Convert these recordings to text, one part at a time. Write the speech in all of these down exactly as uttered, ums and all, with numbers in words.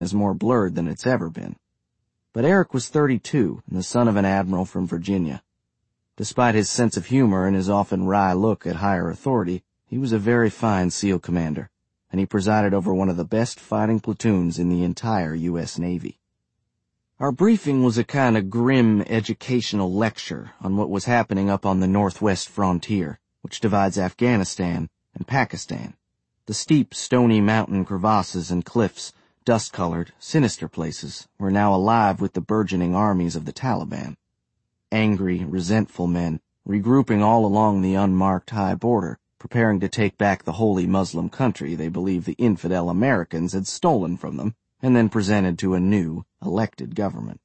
is more blurred than it's ever been. But Eric was thirty-two and the son of an admiral from Virginia. Despite his sense of humor and his often wry look at higher authority, he was a very fine SEAL commander, and he presided over one of the best fighting platoons in the entire U S Navy. Our briefing was a kind of grim educational lecture on what was happening up on the northwest frontier, which divides Afghanistan and Pakistan. The steep, stony mountain crevasses and cliffs, dust-colored, sinister places, were now alive with the burgeoning armies of the Taliban. Angry, resentful men, regrouping all along the unmarked high border, preparing to take back the holy Muslim country they believed the infidel Americans had stolen from them, and then presented to a new, elected government.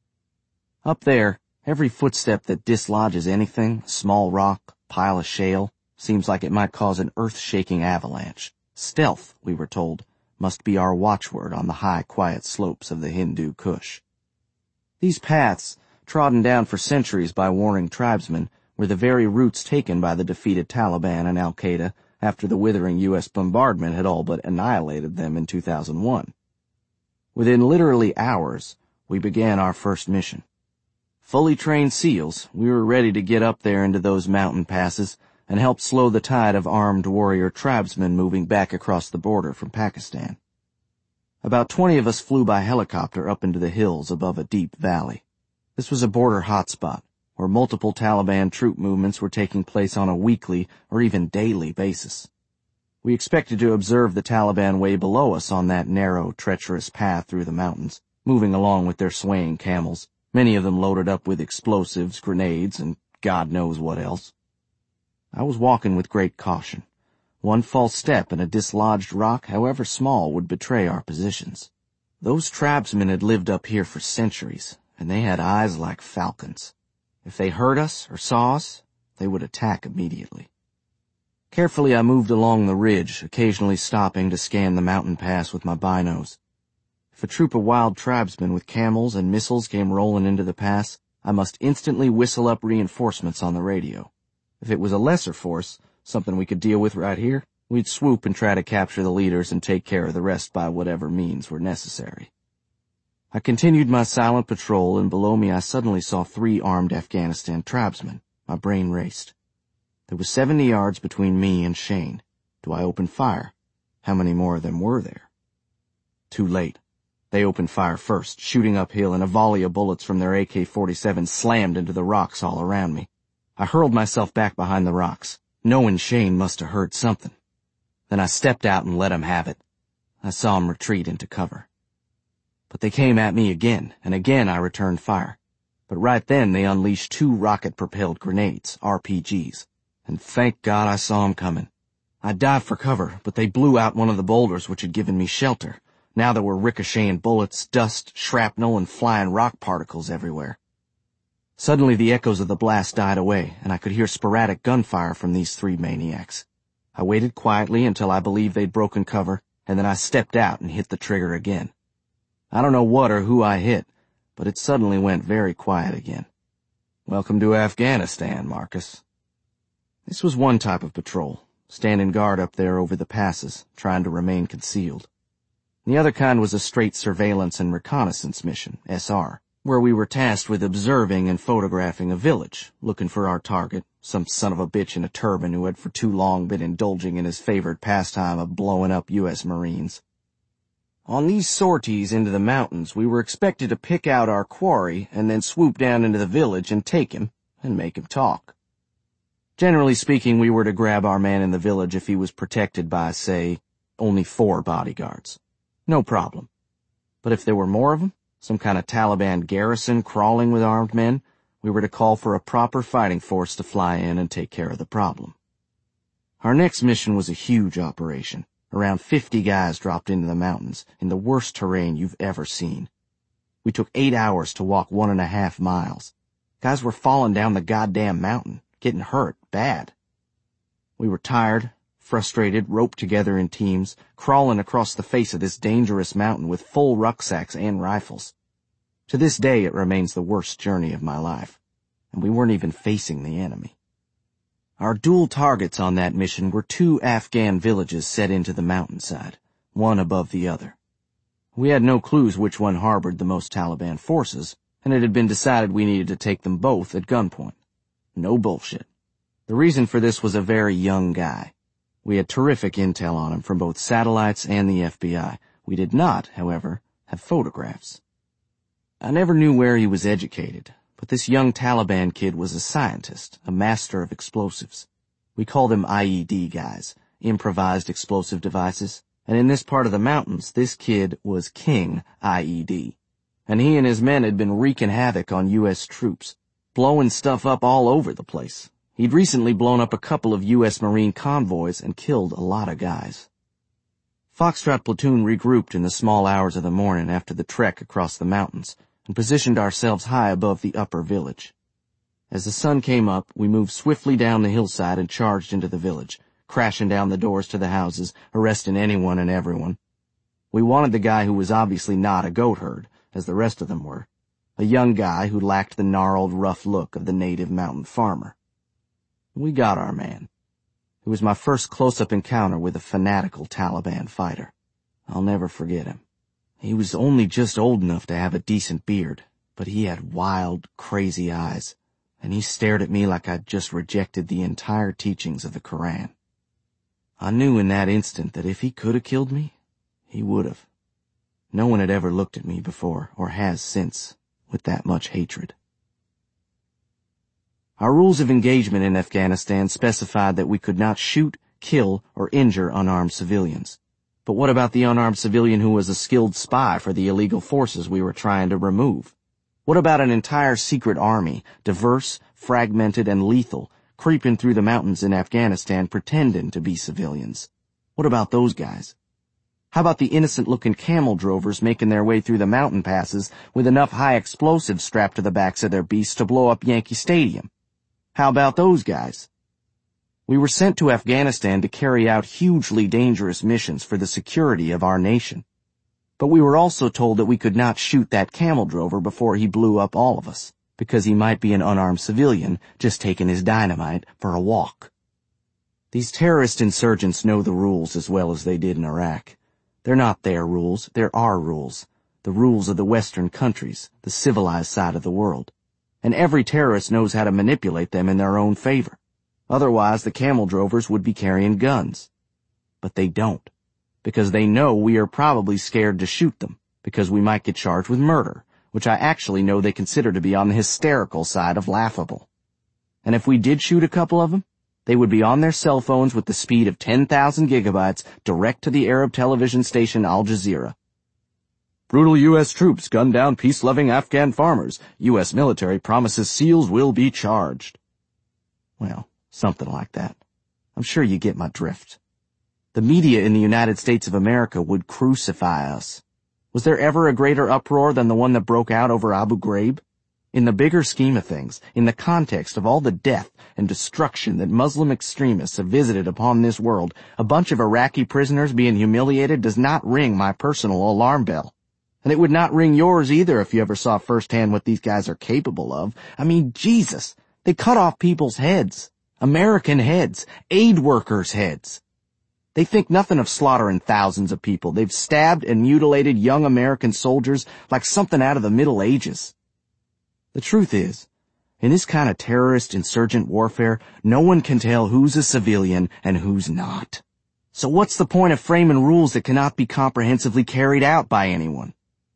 Up there, every footstep that dislodges anything, small rock, pile of shale, seems like it might cause an earth-shaking avalanche. Stealth, we were told, must be our watchword on the high, quiet slopes of the Hindu Kush. These paths, trodden down for centuries by warring tribesmen, were the very routes taken by the defeated Taliban and Al-Qaeda after the withering U S bombardment had all but annihilated them in two thousand one. Within literally hours, we began our first mission. Fully trained SEALs, we were ready to get up there into those mountain passes and help slow the tide of armed warrior tribesmen moving back across the border from Pakistan. About twenty of us flew by helicopter up into the hills above a deep valley. This was a border hotspot, where multiple Taliban troop movements were taking place on a weekly or even daily basis. We expected to observe the Taliban way below us on that narrow, treacherous path through the mountains, moving along with their swaying camels, many of them loaded up with explosives, grenades, and God knows what else. I was walking with great caution. One false step and a dislodged rock, however small, would betray our positions. Those tribesmen had lived up here for centuries, and they had eyes like falcons. If they heard us or saw us, they would attack immediately. Carefully I moved along the ridge, occasionally stopping to scan the mountain pass with my binos. If a troop of wild tribesmen with camels and missiles came rolling into the pass, I must instantly whistle up reinforcements on the radio. If it was a lesser force, something we could deal with right here, we'd swoop and try to capture the leaders and take care of the rest by whatever means were necessary. I continued my silent patrol, and below me I suddenly saw three armed Afghanistan tribesmen. My brain raced. There was seventy yards between me and Shane. Do I open fire? How many more of them were there? Too late. They opened fire first, shooting uphill, and a volley of bullets from their A K forty-seven slammed into the rocks all around me. I hurled myself back behind the rocks, knowing Shane must have heard something. Then I stepped out and let him have it. I saw him retreat into cover. But they came at me again, and again I returned fire. But right then they unleashed two rocket-propelled grenades, R P Gs, and thank God I saw them coming. I dived for cover, but they blew out one of the boulders which had given me shelter. Now there were ricocheting bullets, dust, shrapnel, and flying rock particles everywhere. Suddenly the echoes of the blast died away, and I could hear sporadic gunfire from these three maniacs. I waited quietly until I believed they'd broken cover, and then I stepped out and hit the trigger again. I don't know what or who I hit, but it suddenly went very quiet again. Welcome to Afghanistan, Marcus. This was one type of patrol, standing guard up there over the passes, trying to remain concealed. The other kind was a straight surveillance and reconnaissance mission, S R, where we were tasked with observing and photographing a village, looking for our target, some son of a bitch in a turban who had for too long been indulging in his favorite pastime of blowing up U S Marines. On these sorties into the mountains, we were expected to pick out our quarry and then swoop down into the village and take him and make him talk. Generally speaking, we were to grab our man in the village if he was protected by, say, only four bodyguards. No problem. But if there were more of them, some kind of Taliban garrison crawling with armed men, we were to call for a proper fighting force to fly in and take care of the problem. Our next mission was a huge operation. Around fifty guys dropped into the mountains, in the worst terrain you've ever seen. We took eight hours to walk one and a half miles. Guys were falling down the goddamn mountain, getting hurt, bad. We were tired, frustrated, roped together in teams, crawling across the face of this dangerous mountain with full rucksacks and rifles. To this day it remains the worst journey of my life, and we weren't even facing the enemy. Our dual targets on that mission were two Afghan villages set into the mountainside, one above the other. We had no clues which one harbored the most Taliban forces, and it had been decided we needed to take them both at gunpoint. No bullshit. The reason for this was a very young guy. We had terrific intel on him from both satellites and the F B I. We did not, however, have photographs. I never knew where he was educated, but this young Taliban kid was a scientist, a master of explosives. We called them I E D guys, improvised explosive devices, and in this part of the mountains, this kid was King I E D. And he and his men had been wreaking havoc on U S troops, blowing stuff up all over the place. He'd recently blown up a couple of U S Marine convoys and killed a lot of guys. Foxtrot platoon regrouped in the small hours of the morning after the trek across the mountains and positioned ourselves high above the upper village. As the sun came up, we moved swiftly down the hillside and charged into the village, crashing down the doors to the houses, arresting anyone and everyone. We wanted the guy who was obviously not a goat herd, as the rest of them were, a young guy who lacked the gnarled, rough look of the native mountain farmer. We got our man. It was my first close-up encounter with a fanatical Taliban fighter. I'll never forget him. He was only just old enough to have a decent beard, but he had wild, crazy eyes, and he stared at me like I'd just rejected the entire teachings of the Koran. I knew in that instant that if he could have killed me, he would have. No one had ever looked at me before, or has since, with that much hatred. Our rules of engagement in Afghanistan specified that we could not shoot, kill, or injure unarmed civilians. But what about the unarmed civilian who was a skilled spy for the illegal forces we were trying to remove? What about an entire secret army, diverse, fragmented, and lethal, creeping through the mountains in Afghanistan pretending to be civilians? What about those guys? How about the innocent-looking camel drovers making their way through the mountain passes with enough high explosives strapped to the backs of their beasts to blow up Yankee Stadium? How about those guys? We were sent to Afghanistan to carry out hugely dangerous missions for the security of our nation. But we were also told that we could not shoot that camel drover before he blew up all of us, because he might be an unarmed civilian just taking his dynamite for a walk. These terrorist insurgents know the rules as well as they did in Iraq. They're not their rules, they're our rules, the rules of the Western countries, the civilized side of the world. And every terrorist knows how to manipulate them in their own favor. Otherwise, the camel drovers would be carrying guns. But they don't, because they know we are probably scared to shoot them, because we might get charged with murder, which I actually know they consider to be on the hysterical side of laughable. And if we did shoot a couple of them, they would be on their cell phones with the speed of ten thousand gigabytes direct to the Arab television station Al Jazeera. Brutal U S troops gun down peace-loving Afghan farmers. U S military promises SEALs will be charged. Well, something like that. I'm sure you get my drift. The media in the United States of America would crucify us. Was there ever a greater uproar than the one that broke out over Abu Ghraib? In the bigger scheme of things, in the context of all the death and destruction that Muslim extremists have visited upon this world, a bunch of Iraqi prisoners being humiliated does not ring my personal alarm bell. And it would not ring yours either if you ever saw firsthand what these guys are capable of. I mean, Jesus, they cut off people's heads. American heads. Aid workers' heads. They think nothing of slaughtering thousands of people. They've stabbed and mutilated young American soldiers like something out of the Middle Ages. The truth is, in this kind of terrorist insurgent warfare, no one can tell who's a civilian and who's not. So what's the point of framing rules that cannot be comprehensively carried out by anyone?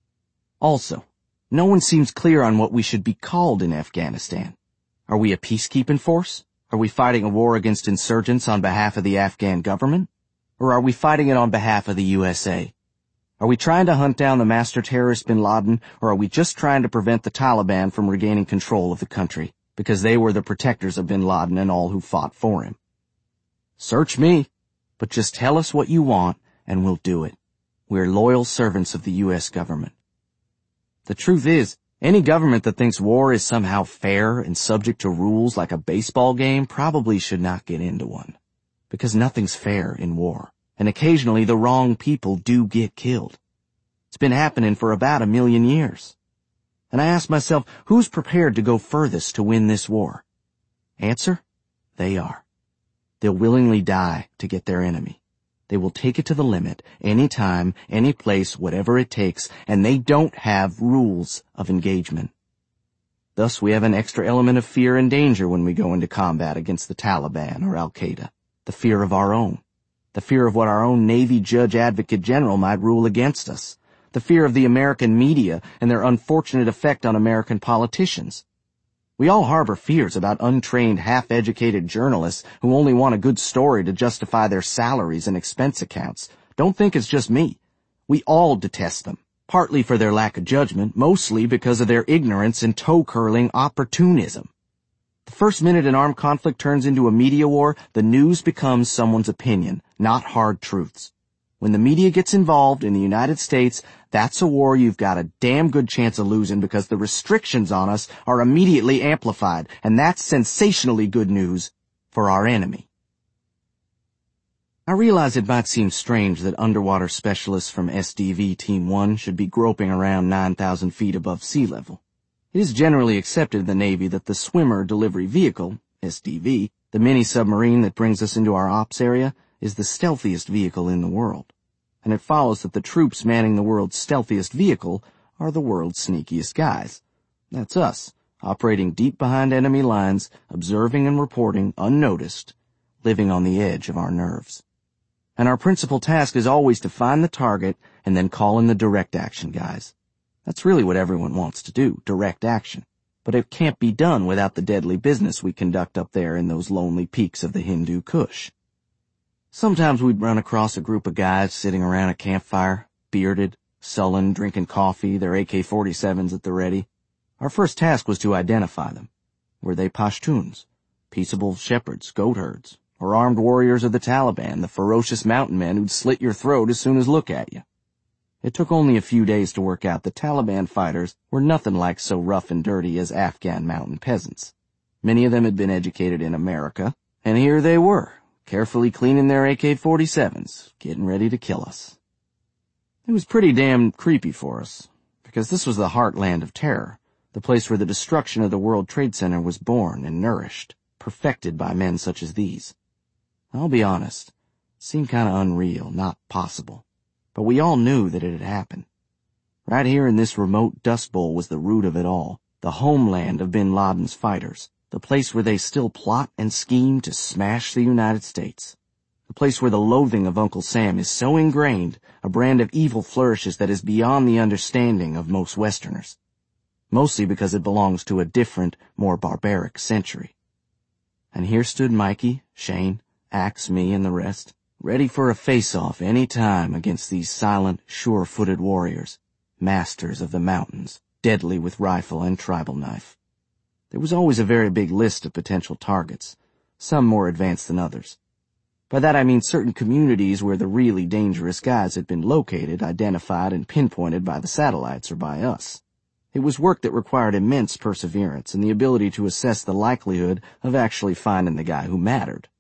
Also, no one seems clear on what we should be called in Afghanistan. Are we a peacekeeping force? Are we fighting a war against insurgents on behalf of the Afghan government? Or are we fighting it on behalf of the U S A? Are we trying to hunt down the master terrorist bin Laden, or are we just trying to prevent the Taliban from regaining control of the country, because they were the protectors of bin Laden and all who fought for him? Search me, but just tell us what you want, and we'll do it. We're loyal servants of the U S government. The truth is, any government that thinks war is somehow fair and subject to rules like a baseball game probably should not get into one. Because nothing's fair in war, and occasionally the wrong people do get killed. It's been happening for about a million years. And I ask myself, who's prepared to go furthest to win this war? Answer? They are. They'll willingly die to get their enemy. They will take it to the limit, any time, any place, whatever it takes, and they don't have rules of engagement. Thus, we have an extra element of fear and danger when we go into combat against the Taliban or Al-Qaeda. The fear of our own. The fear of what our own Navy Judge Advocate General might rule against us. The fear of the American media and their unfortunate effect on American politicians. We all harbor fears about untrained, half-educated journalists who only want a good story to justify their salaries and expense accounts. Don't think it's just me. We all detest them. Partly for their lack of judgment, mostly because of their ignorance and toe-curling opportunism. The first minute an armed conflict turns into a media war, the news becomes someone's opinion, not hard truths. When the media gets involved in the United States, that's a war you've got a damn good chance of losing because the restrictions on us are immediately amplified, and that's sensationally good news for our enemy. I realize it might seem strange that underwater specialists from S D V Team one should be groping around nine thousand feet above sea level. It is generally accepted in the Navy that the Swimmer Delivery Vehicle, S D V, the mini-submarine that brings us into our ops area, is the stealthiest vehicle in the world. And it follows that the troops manning the world's stealthiest vehicle are the world's sneakiest guys. That's us, operating deep behind enemy lines, observing and reporting unnoticed, living on the edge of our nerves. And our principal task is always to find the target and then call in the direct action guys. That's really what everyone wants to do, direct action. But it can't be done without the deadly business we conduct up there in those lonely peaks of the Hindu Kush. Sometimes we'd run across a group of guys sitting around a campfire, bearded, sullen, drinking coffee, their A K forty-sevens at the ready. Our first task was to identify them. Were they Pashtuns, peaceable shepherds, goat herds, or armed warriors of the Taliban, the ferocious mountain men who'd slit your throat as soon as look at you? It took only a few days to work out the Taliban fighters were nothing like so rough and dirty as Afghan mountain peasants. Many of them had been educated in America, and here they were, carefully cleaning their A K forty-sevens, getting ready to kill us. It was pretty damn creepy for us, because this was the heartland of terror, the place where the destruction of the World Trade Center was born and nourished, perfected by men such as these. I'll be honest, it seemed kind of unreal, not possible. But we all knew that it had happened. Right here in this remote dust bowl was the root of it all, the homeland of bin Laden's fighters, the place where they still plot and scheme to smash the United States, the place where the loathing of Uncle Sam is so ingrained, a brand of evil flourishes that is beyond the understanding of most Westerners, mostly because it belongs to a different, more barbaric century. And here stood Mikey, Shane, Axe, me, and the rest, ready for a face-off any time against these silent, sure-footed warriors, masters of the mountains, deadly with rifle and tribal knife. There was always a very big list of potential targets, some more advanced than others. By that I mean certain communities where the really dangerous guys had been located, identified, and pinpointed by the satellites or by us. It was work that required immense perseverance and the ability to assess the likelihood of actually finding the guy who mattered.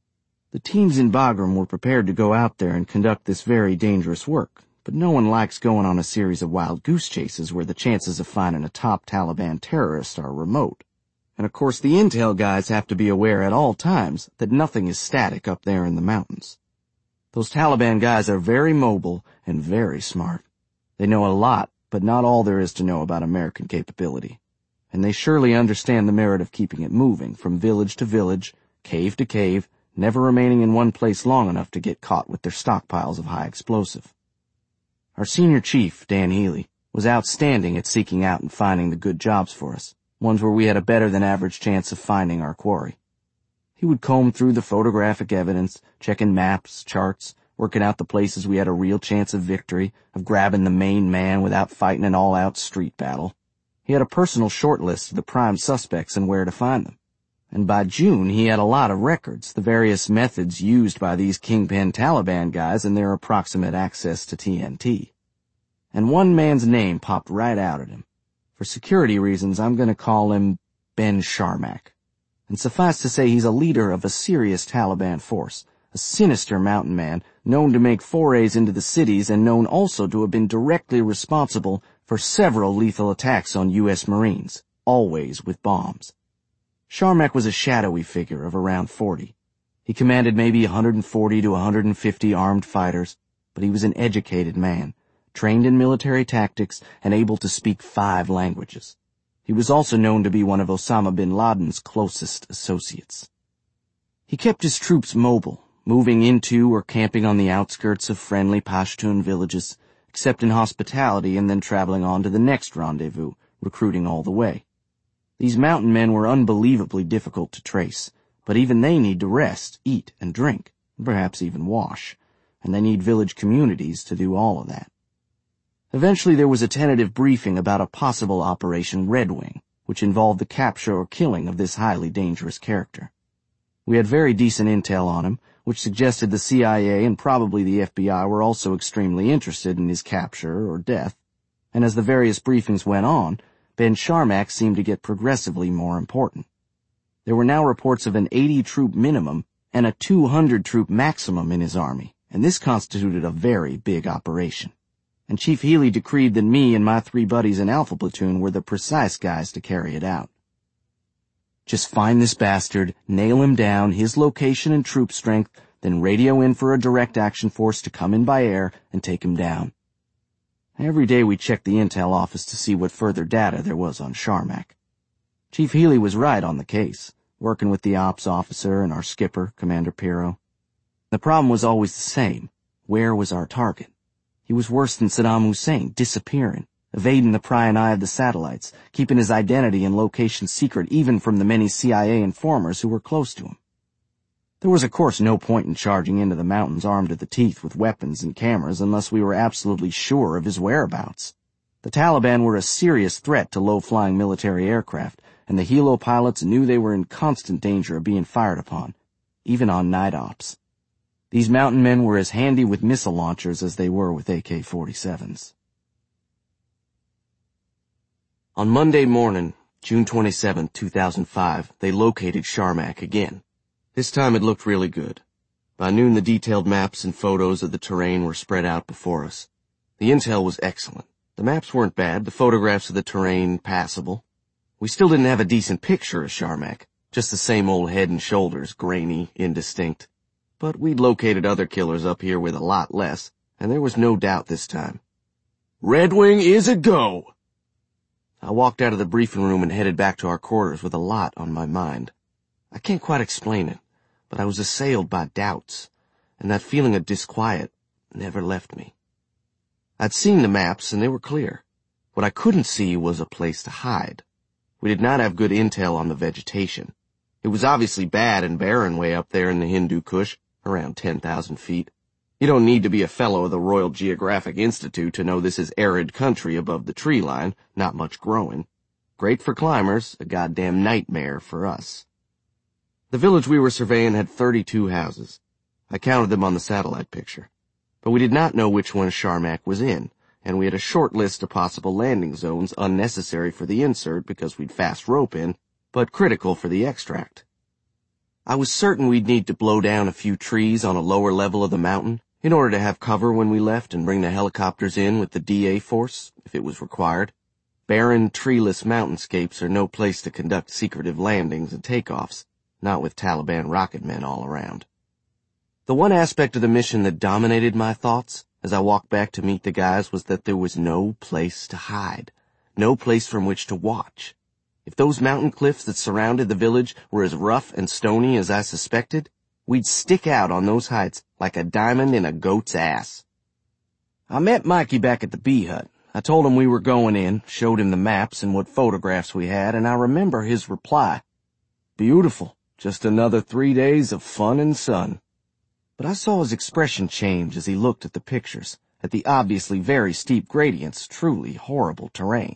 The teams in Bagram were prepared to go out there and conduct this very dangerous work, but no one likes going on a series of wild goose chases where the chances of finding a top Taliban terrorist are remote. And of course the intel guys have to be aware at all times that nothing is static up there in the mountains. Those Taliban guys are very mobile and very smart. They know a lot, but not all there is to know about American capability. And they surely understand the merit of keeping it moving from village to village, cave to cave, never remaining in one place long enough to get caught with their stockpiles of high explosive. Our senior chief, Dan Healy, was outstanding at seeking out and finding the good jobs for us, ones where we had a better than average chance of finding our quarry. He would comb through the photographic evidence, checking maps, charts, working out the places we had a real chance of victory, of grabbing the main man without fighting an all-out street battle. He had a personal short list of the prime suspects and where to find them. And by June he had a lot of records, the various methods used by these kingpin Taliban guys and their approximate access to T N T. And one man's name popped right out at him. For security reasons, I'm going to call him Ben Sharmak. And suffice to say he's a leader of a serious Taliban force, a sinister mountain man, known to make forays into the cities and known also to have been directly responsible for several lethal attacks on U S Marines, always with bombs. Sharmak was a shadowy figure of around forty. He commanded maybe one hundred forty to one hundred fifty armed fighters, but he was an educated man, trained in military tactics and able to speak five languages. He was also known to be one of Osama bin Laden's closest associates. He kept his troops mobile, moving into or camping on the outskirts of friendly Pashtun villages, accepting hospitality and then traveling on to the next rendezvous, recruiting all the way. These mountain men were unbelievably difficult to trace, but even they need to rest, eat, and drink, and perhaps even wash, and they need village communities to do all of that. Eventually there was a tentative briefing about a possible Operation Red Wing, which involved the capture or killing of this highly dangerous character. We had very decent intel on him, which suggested the C I A and probably the F B I were also extremely interested in his capture or death, and as the various briefings went on, Ben Sharmak seemed to get progressively more important. There were now reports of an eighty-troop minimum and a two hundred troop maximum in his army, and this constituted a very big operation. And Chief Healy decreed that me and my three buddies in Alpha Platoon were the precise guys to carry it out. Just find this bastard, nail him down, his location and troop strength, then radio in for a direct action force to come in by air and take him down. Every day we checked the intel office to see what further data there was on Sharmak. Chief Healy was right on the case, working with the ops officer and our skipper, Commander Pirro. The problem was always the same. Where was our target? He was worse than Saddam Hussein, disappearing, evading the prying eye of the satellites, keeping his identity and location secret even from the many C I A informers who were close to him. There was of course no point in charging into the mountains armed to the teeth with weapons and cameras unless we were absolutely sure of his whereabouts. The Taliban were a serious threat to low-flying military aircraft, and the helo pilots knew they were in constant danger of being fired upon, even on night ops. These mountain men were as handy with missile launchers as they were with A K forty-sevens. On Monday morning, June twenty-seventh, two thousand five, they located Sharmak again. This time it looked really good. By noon the detailed maps and photos of the terrain were spread out before us. The intel was excellent. The maps weren't bad, the photographs of the terrain passable. We still didn't have a decent picture of Sharmak, just the same old head and shoulders, grainy, indistinct. But we'd located other killers up here with a lot less, and there was no doubt this time. Red Wing is a go! I walked out of the briefing room and headed back to our quarters with a lot on my mind. I can't quite explain it, but I was assailed by doubts, and that feeling of disquiet never left me. I'd seen the maps, and they were clear. What I couldn't see was a place to hide. We did not have good intel on the vegetation. It was obviously bad and barren way up there in the Hindu Kush, around ten thousand feet. You don't need to be a fellow of the Royal Geographic Institute to know this is arid country above the tree line, not much growing. Great for climbers, a goddamn nightmare for us. The village we were surveying had thirty-two houses. I counted them on the satellite picture. But we did not know which one Sharmak was in, and we had a short list of possible landing zones unnecessary for the insert because we'd fast rope in, but critical for the extract. I was certain we'd need to blow down a few trees on a lower level of the mountain in order to have cover when we left and bring the helicopters in with the D A force, if it was required. Barren, treeless mountainscapes are no place to conduct secretive landings and takeoffs, not with Taliban rocket men all around. The one aspect of the mission that dominated my thoughts as I walked back to meet the guys was that there was no place to hide, no place from which to watch. If those mountain cliffs that surrounded the village were as rough and stony as I suspected, we'd stick out on those heights like a diamond in a goat's ass. I met Mikey back at the bee hut. I told him we were going in, showed him the maps and what photographs we had, and I remember his reply. Beautiful. Just another three days of fun and sun. But I saw his expression change as he looked at the pictures, at the obviously very steep gradients, truly horrible terrain.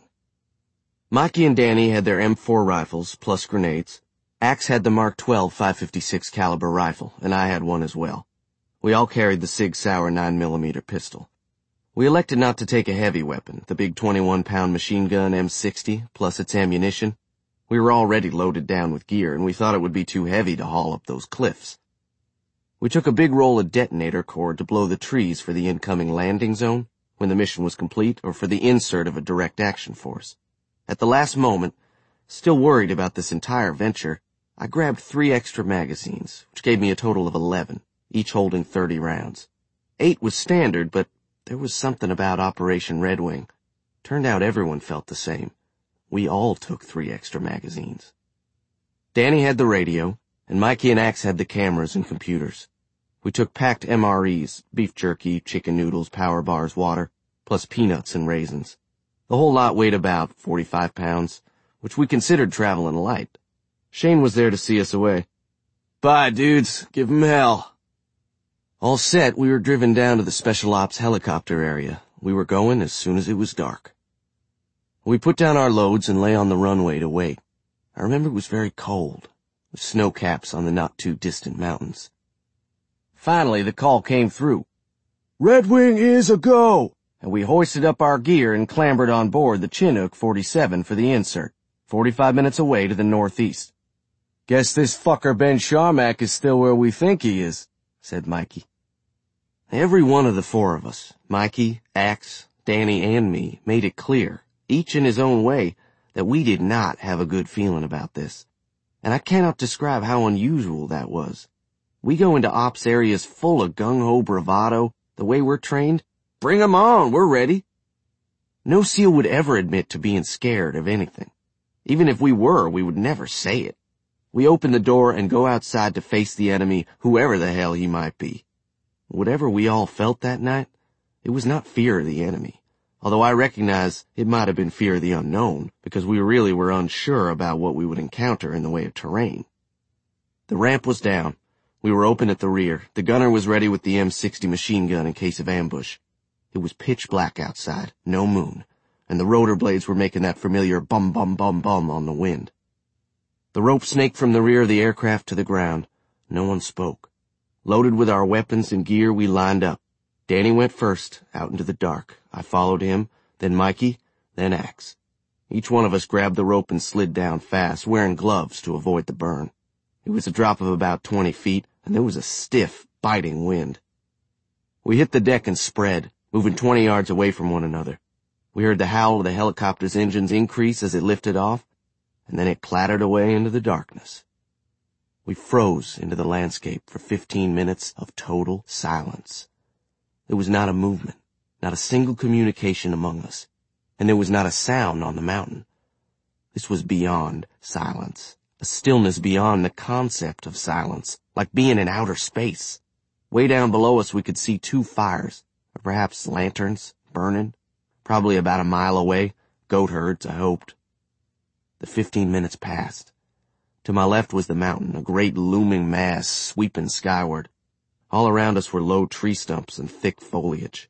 Mikey and Danny had their M four rifles, plus grenades. Axe had the Mark twelve five fifty-six caliber rifle, and I had one as well. We all carried the Sig Sauer nine millimeter pistol. We elected not to take a heavy weapon, the big twenty-one pound machine gun M sixty, plus its ammunition. We were already loaded down with gear, and we thought it would be too heavy to haul up those cliffs. We took a big roll of detonator cord to blow the trees for the incoming landing zone, when the mission was complete, or for the insert of a direct action force. At the last moment, still worried about this entire venture, I grabbed three extra magazines, which gave me a total of eleven, each holding thirty rounds. Eight was standard, but there was something about Operation Red Wing. Turned out everyone felt the same. We all took three extra magazines. Danny had the radio, and Mikey and Axe had the cameras and computers. We took packed M R Es, beef jerky, chicken noodles, power bars, water, plus peanuts and raisins. The whole lot weighed about forty-five pounds, which we considered traveling light. Shane was there to see us away. "Bye, dudes. Give 'em hell." All set, we were driven down to the Special Ops helicopter area. We were going as soon as it was dark. We put down our loads and lay on the runway to wait. I remember it was very cold, with snow caps on the not-too-distant mountains. Finally, the call came through. "Red Wing is a go!" And we hoisted up our gear and clambered on board the Chinook forty-seven for the insert, forty-five minutes away to the northeast. "Guess this fucker Ben Sharmack is still where we think he is," said Mikey. Every one of the four of us, Mikey, Axe, Danny, and me, made it clear, each in his own way, that we did not have a good feeling about this. And I cannot describe how unusual that was. We go into ops areas full of gung-ho bravado, the way we're trained. Bring 'em on, we're ready. No SEAL would ever admit to being scared of anything. Even if we were, we would never say it. We open the door and go outside to face the enemy, whoever the hell he might be. Whatever we all felt that night, it was not fear of the enemy, although I recognize it might have been fear of the unknown, because we really were unsure about what we would encounter in the way of terrain. The ramp was down. We were open at the rear. The gunner was ready with the M sixty machine gun in case of ambush. It was pitch black outside, no moon, and the rotor blades were making that familiar bum-bum-bum-bum on the wind. The rope snaked from the rear of the aircraft to the ground. No one spoke. Loaded with our weapons and gear, we lined up. Danny went first, out into the dark. I followed him, then Mikey, then Axe. Each one of us grabbed the rope and slid down fast, wearing gloves to avoid the burn. It was a drop of about twenty feet, and there was a stiff, biting wind. We hit the deck and spread, moving twenty yards away from one another. We heard the howl of the helicopter's engines increase as it lifted off, and then it clattered away into the darkness. We froze into the landscape for fifteen minutes of total silence. There was not a movement, not a single communication among us, and there was not a sound on the mountain. This was beyond silence, a stillness beyond the concept of silence, like being in outer space. Way down below us we could see two fires, or perhaps lanterns, burning, probably about a mile away, goat herds, I hoped. The fifteen minutes passed. To my left was the mountain, a great looming mass sweeping skyward. All around us were low tree stumps and thick foliage.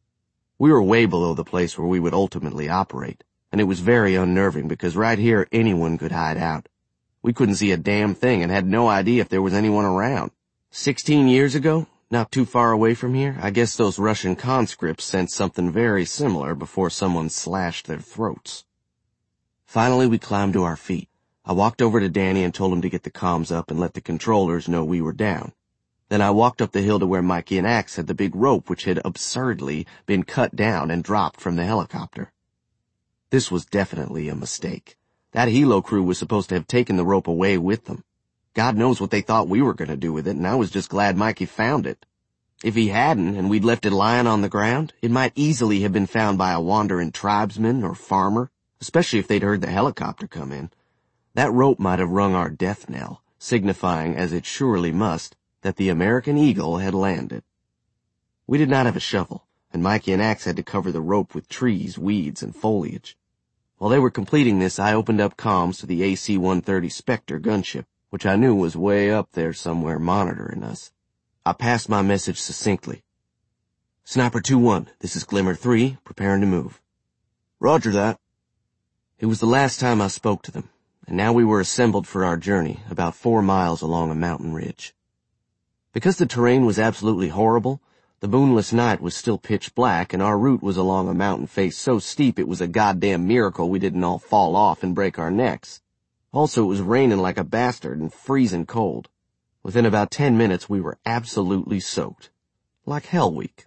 We were way below the place where we would ultimately operate, and it was very unnerving because right here anyone could hide out. We couldn't see a damn thing and had no idea if there was anyone around. Sixteen years ago, not too far away from here, I guess those Russian conscripts sensed something very similar before someone slashed their throats. Finally, we climbed to our feet. I walked over to Danny and told him to get the comms up and let the controllers know we were down. Then I walked up the hill to where Mikey and Axe had the big rope which had absurdly been cut down and dropped from the helicopter. This was definitely a mistake. That helo crew was supposed to have taken the rope away with them. God knows what they thought we were going to do with it, and I was just glad Mikey found it. If he hadn't, and we'd left it lying on the ground, it might easily have been found by a wandering tribesman or farmer, especially if they'd heard the helicopter come in. That rope might have rung our death knell, signifying, as it surely must, that the American Eagle had landed. We did not have a shovel, and Mikey and Axe had to cover the rope with trees, weeds, and foliage. While they were completing this, I opened up comms to the A C one thirty Spectre gunship, which I knew was way up there somewhere monitoring us. I passed my message succinctly. "Sniper two one, this is Glimmer three, preparing to move." "Roger that." It was the last time I spoke to them, and now we were assembled for our journey, about four miles along a mountain ridge. Because the terrain was absolutely horrible, the moonless night was still pitch black, and our route was along a mountain face so steep it was a goddamn miracle we didn't all fall off and break our necks. Also, it was raining like a bastard and freezing cold. Within about ten minutes, we were absolutely soaked. Like Hell Week.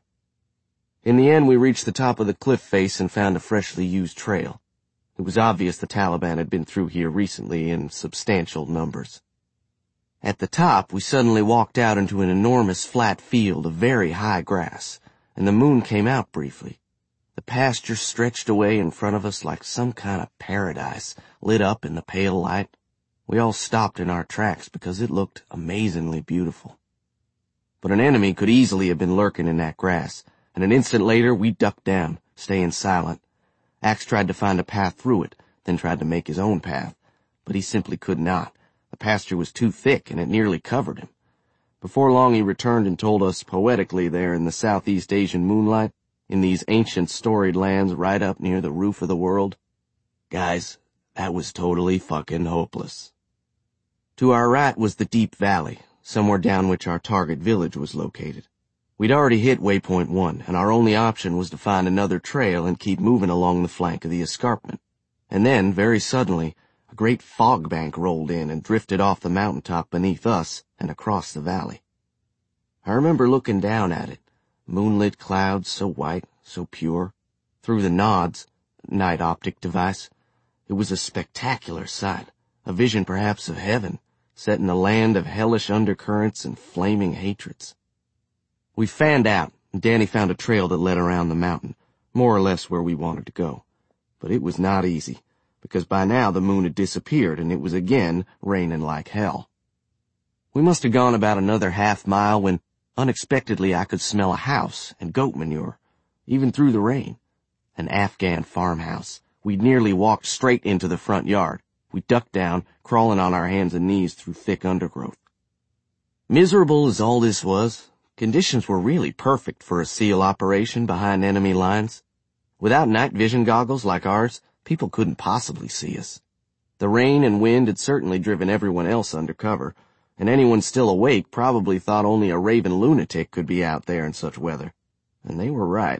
In the end, we reached the top of the cliff face and found a freshly used trail. It was obvious the Taliban had been through here recently in substantial numbers. At the top, we suddenly walked out into an enormous flat field of very high grass, and the moon came out briefly. The pasture stretched away in front of us like some kind of paradise, lit up in the pale light. We all stopped in our tracks because it looked amazingly beautiful. But an enemy could easily have been lurking in that grass, and an instant later we ducked down, staying silent. Axe tried to find a path through it, then tried to make his own path, but he simply could not. The pasture was too thick, and it nearly covered him. Before long he returned and told us poetically there in the Southeast Asian moonlight, in these ancient storied lands right up near the roof of the world, "Guys, that was totally fucking hopeless." To our right was the deep valley, somewhere down which our target village was located. We'd already hit waypoint one, and our only option was to find another trail and keep moving along the flank of the escarpment. And then, very suddenly, a great fog bank rolled in and drifted off the mountaintop beneath us and across the valley. I remember looking down at it, moonlit clouds so white, so pure. Through the nods, night optic device, it was a spectacular sight, a vision perhaps of heaven, set in a land of hellish undercurrents and flaming hatreds. We fanned out, and Danny found a trail that led around the mountain, more or less where we wanted to go. But it was not easy, because by now the moon had disappeared and it was again raining like hell. We must have gone about another half mile when, unexpectedly, I could smell a house and goat manure, even through the rain. An Afghan farmhouse. We'd nearly walked straight into the front yard. We ducked down, crawling on our hands and knees through thick undergrowth. Miserable as all this was, conditions were really perfect for a SEAL operation behind enemy lines. Without night vision goggles like ours, people couldn't possibly see us. The rain and wind had certainly driven everyone else under cover, and anyone still awake probably thought only a raving lunatic could be out there in such weather. And they were right.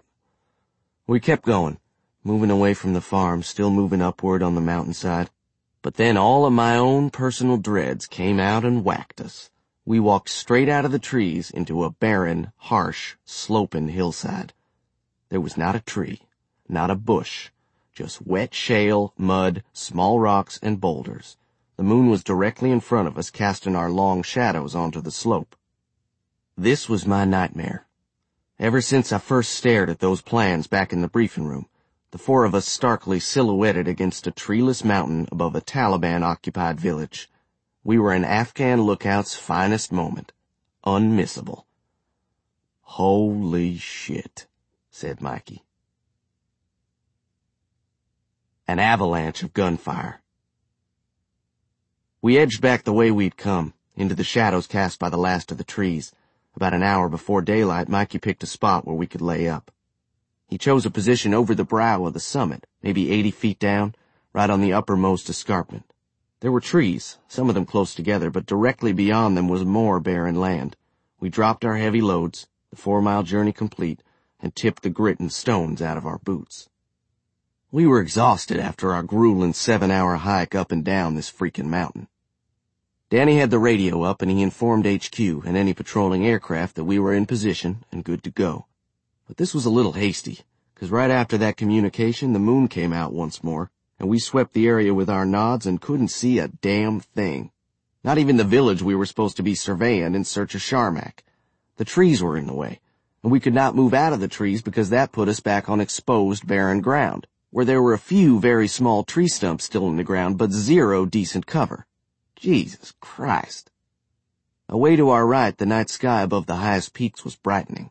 We kept going, moving away from the farm, still moving upward on the mountainside. But then all of my own personal dreads came out and whacked us. We walked straight out of the trees into a barren, harsh, sloping hillside. There was not a tree, not a bush, just wet shale, mud, small rocks, and boulders. The moon was directly in front of us, casting our long shadows onto the slope. This was my nightmare. Ever since I first stared at those plans back in the briefing room, the four of us starkly silhouetted against a treeless mountain above a Taliban-occupied village. We were an Afghan lookout's finest moment. Unmissable. "Holy shit," said Mikey. An avalanche of gunfire. We edged back the way we'd come, into the shadows cast by the last of the trees. About an hour before daylight, Mikey picked a spot where we could lay up. He chose a position over the brow of the summit, maybe eighty feet down, right on the uppermost escarpment. There were trees, some of them close together, but directly beyond them was more barren land. We dropped our heavy loads, the four-mile journey complete, and tipped the grit and stones out of our boots. We were exhausted after our grueling seven-hour hike up and down this freaking mountain. Danny had the radio up, and he informed H Q and any patrolling aircraft that we were in position and good to go. But this was a little hasty, because right after that communication the moon came out once more, and we swept the area with our nods and couldn't see a damn thing. Not even the village we were supposed to be surveying in search of Sharmak. The trees were in the way, and we could not move out of the trees because that put us back on exposed barren ground, where there were a few very small tree stumps still in the ground, but zero decent cover. Jesus Christ. Away to our right, the night sky above the highest peaks was brightening.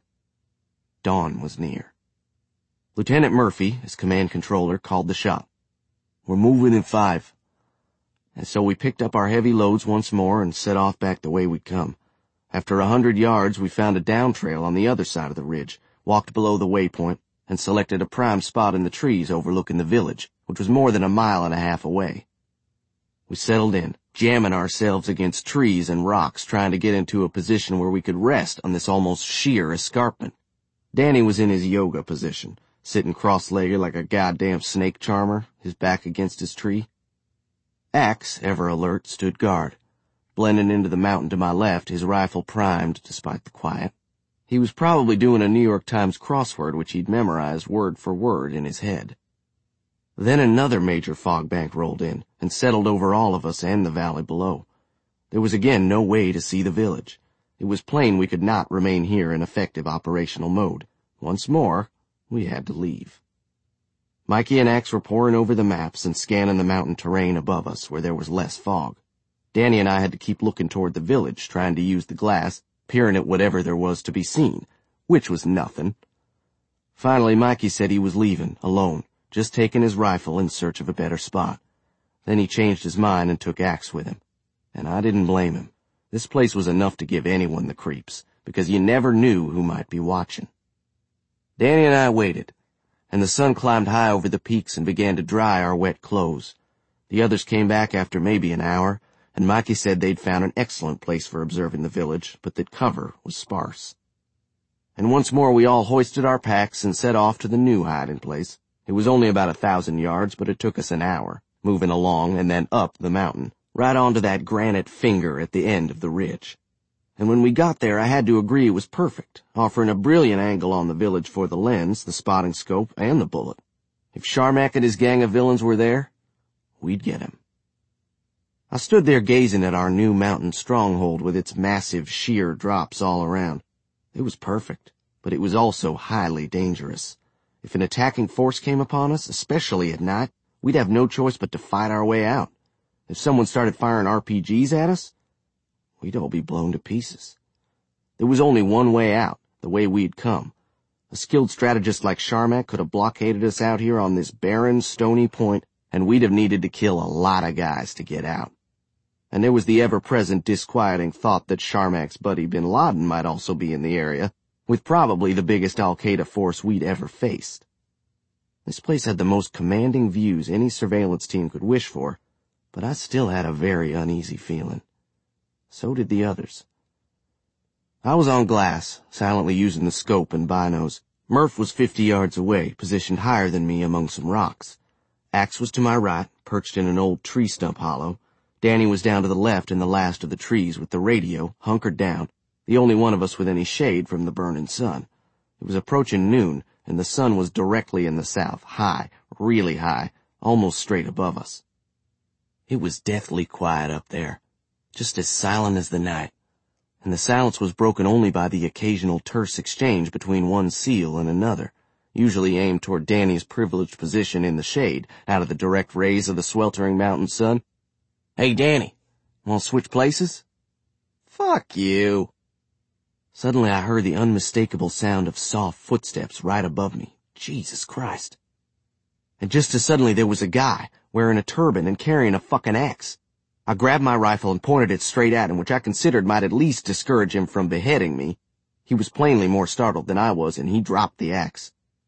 Dawn was near. Lieutenant Murphy, as command controller, called the shot. "We're moving in five." And so we picked up our heavy loads once more and set off back the way we'd come. After a hundred yards, we found a down trail on the other side of the ridge, walked below the waypoint, and selected a prime spot in the trees overlooking the village, which was more than a mile and a half away. We settled in, jamming ourselves against trees and rocks, trying to get into a position where we could rest on this almost sheer escarpment. Danny was in his yoga position, sitting cross-legged like a goddamn snake charmer, his back against his tree. Axe, ever alert, stood guard, blending into the mountain to my left, his rifle primed despite the quiet. He was probably doing a New York Times crossword which he'd memorized word for word in his head. Then another major fog bank rolled in and settled over all of us and the valley below. There was again no way to see the village. It was plain we could not remain here in effective operational mode. Once more, we had to leave. Mikey and Axe were poring over the maps and scanning the mountain terrain above us where there was less fog. Danny and I had to keep looking toward the village, trying to use the glass, peering at whatever there was to be seen, which was nothing. Finally, Mikey said he was leaving, alone, just taking his rifle in search of a better spot. Then he changed his mind and took Axe with him. And I didn't blame him. This place was enough to give anyone the creeps, because you never knew who might be watching. Danny and I waited, and the sun climbed high over the peaks and began to dry our wet clothes. The others came back after maybe an hour, and Mikey said they'd found an excellent place for observing the village, but that cover was sparse. And once more we all hoisted our packs and set off to the new hiding place. It was only about a thousand yards, but it took us an hour, moving along and then up the mountain, right onto that granite finger at the end of the ridge. And when we got there, I had to agree it was perfect, offering a brilliant angle on the village for the lens, the spotting scope, and the bullet. If Sharmak and his gang of villains were there, we'd get him. I stood there gazing at our new mountain stronghold with its massive sheer drops all around. It was perfect, but it was also highly dangerous. If an attacking force came upon us, especially at night, we'd have no choice but to fight our way out. If someone started firing R P Gs at us, we'd all be blown to pieces. There was only one way out, the way we'd come. A skilled strategist like Sharmak could have blockaded us out here on this barren, stony point, and we'd have needed to kill a lot of guys to get out. And there was the ever-present disquieting thought that Sharmak's buddy Bin Laden might also be in the area, with probably the biggest Al-Qaeda force we'd ever faced. This place had the most commanding views any surveillance team could wish for, but I still had a very uneasy feeling. So did the others. I was on glass, silently using the scope and binos. Murph was fifty yards away, positioned higher than me among some rocks. Axe was to my right, perched in an old tree stump hollow. Danny was down to the left in the last of the trees with the radio, hunkered down, the only one of us with any shade from the burning sun. It was approaching noon, and the sun was directly in the south, high, really high, almost straight above us. It was deathly quiet up there, just as silent as the night, and the silence was broken only by the occasional terse exchange between one seal and another, usually aimed toward Danny's privileged position in the shade, out of the direct rays of the sweltering mountain sun. "Hey, Danny, want to switch places?" "Fuck you." Suddenly I heard the unmistakable sound of soft footsteps right above me. Jesus Christ. And just as suddenly there was a guy, wearing a turban and carrying a fucking axe. I grabbed my rifle and pointed it straight at him, which I considered might at least discourage him from beheading me. He was plainly more startled than I was, and he dropped the axe.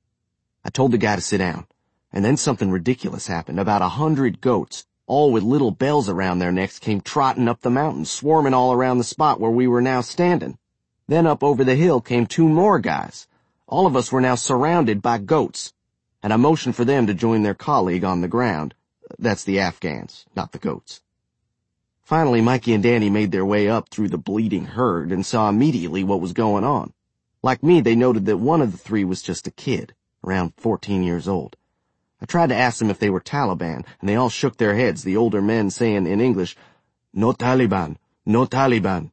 I told the guy to sit down, and then something ridiculous happened. About a hundred goats, all with little bells around their necks, came trotting up the mountain, swarming all around the spot where we were now standing. Then up over the hill came two more guys. All of us were now surrounded by goats, and I motioned for them to join their colleague on the ground. That's the Afghans, not the goats. Finally, Mikey and Danny made their way up through the bleeding herd and saw immediately what was going on. Like me, they noted that one of the three was just a kid, around fourteen years old. I tried to ask them if they were Taliban, and they all shook their heads, the older men saying in English, "No Taliban, no Taliban."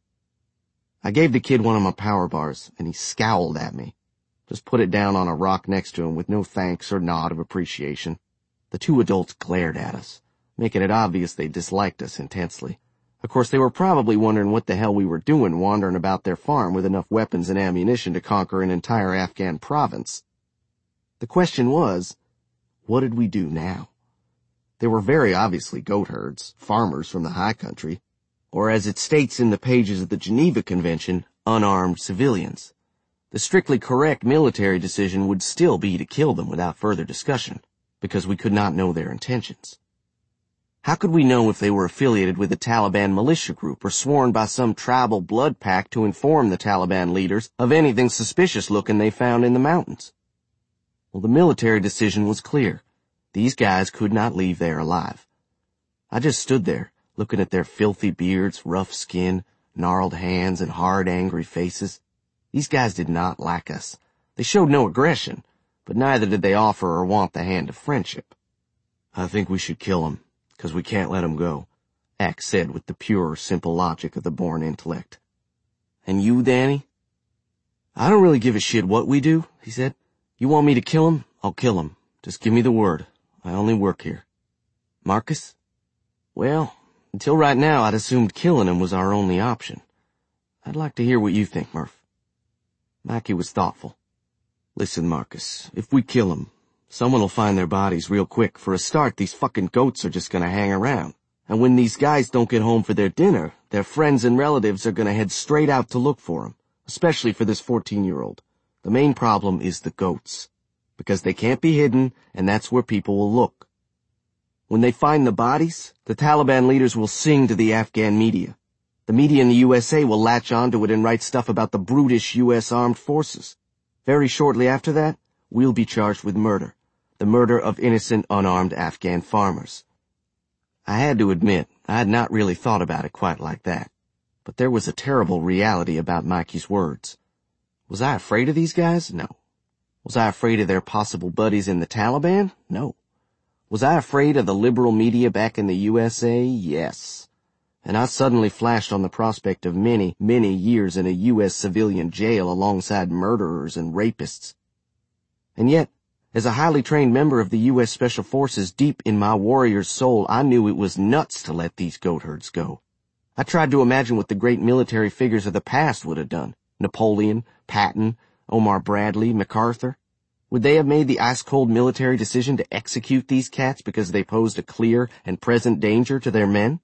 I gave the kid one of my power bars, and he scowled at me. Just put it down on a rock next to him with no thanks or nod of appreciation. The two adults glared at us, making it obvious they disliked us intensely. Of course, they were probably wondering what the hell we were doing wandering about their farm with enough weapons and ammunition to conquer an entire Afghan province. The question was, what did we do now? They were very obviously goat herds, farmers from the high country, or as it states in the pages of the Geneva Convention, unarmed civilians. The strictly correct military decision would still be to kill them without further discussion, because we could not know their intentions. How could we know if they were affiliated with a Taliban militia group or sworn by some tribal blood pact to inform the Taliban leaders of anything suspicious-looking they found in the mountains? Well, the military decision was clear. These guys could not leave there alive. I just stood there, looking at their filthy beards, rough skin, gnarled hands, and hard, angry faces. These guys did not like us. They showed no aggression, but neither did they offer or want the hand of friendship. "I think we should kill him, because we can't let him go," Axe said with the pure, simple logic of the born intellect. And you, Danny? I don't really give a shit what we do, he said. You want me to kill him? I'll kill him. Just give me the word. I only work here. Marcus? Well, until right now I'd assumed killing him was our only option. I'd like to hear what you think, Murph. Mikey was thoughtful. Listen, Marcus, if we kill him, someone will find their bodies real quick. For a start, these fucking goats are just gonna hang around. And when these guys don't get home for their dinner, their friends and relatives are gonna head straight out to look for them, especially for this fourteen-year-old. The main problem is the goats, because they can't be hidden, and that's where people will look. When they find the bodies, the Taliban leaders will sing to the Afghan media. The media in the U S A will latch onto it and write stuff about the brutish U S armed forces. Very shortly after that, we'll be charged with murder. The murder of innocent, unarmed Afghan farmers. I had to admit, I had not really thought about it quite like that. But there was a terrible reality about Mikey's words. Was I afraid of these guys? No. Was I afraid of their possible buddies in the Taliban? No. Was I afraid of the liberal media back in the U S A? Yes. And I suddenly flashed on the prospect of many, many years in a U S civilian jail alongside murderers and rapists. And yet, as a highly trained member of the U S Special Forces, deep in my warrior's soul, I knew it was nuts to let these goat herds go. I tried to imagine what the great military figures of the past would have done. Napoleon, Patton, Omar Bradley, MacArthur. Would they have made the ice-cold military decision to execute these cats because they posed a clear and present danger to their men?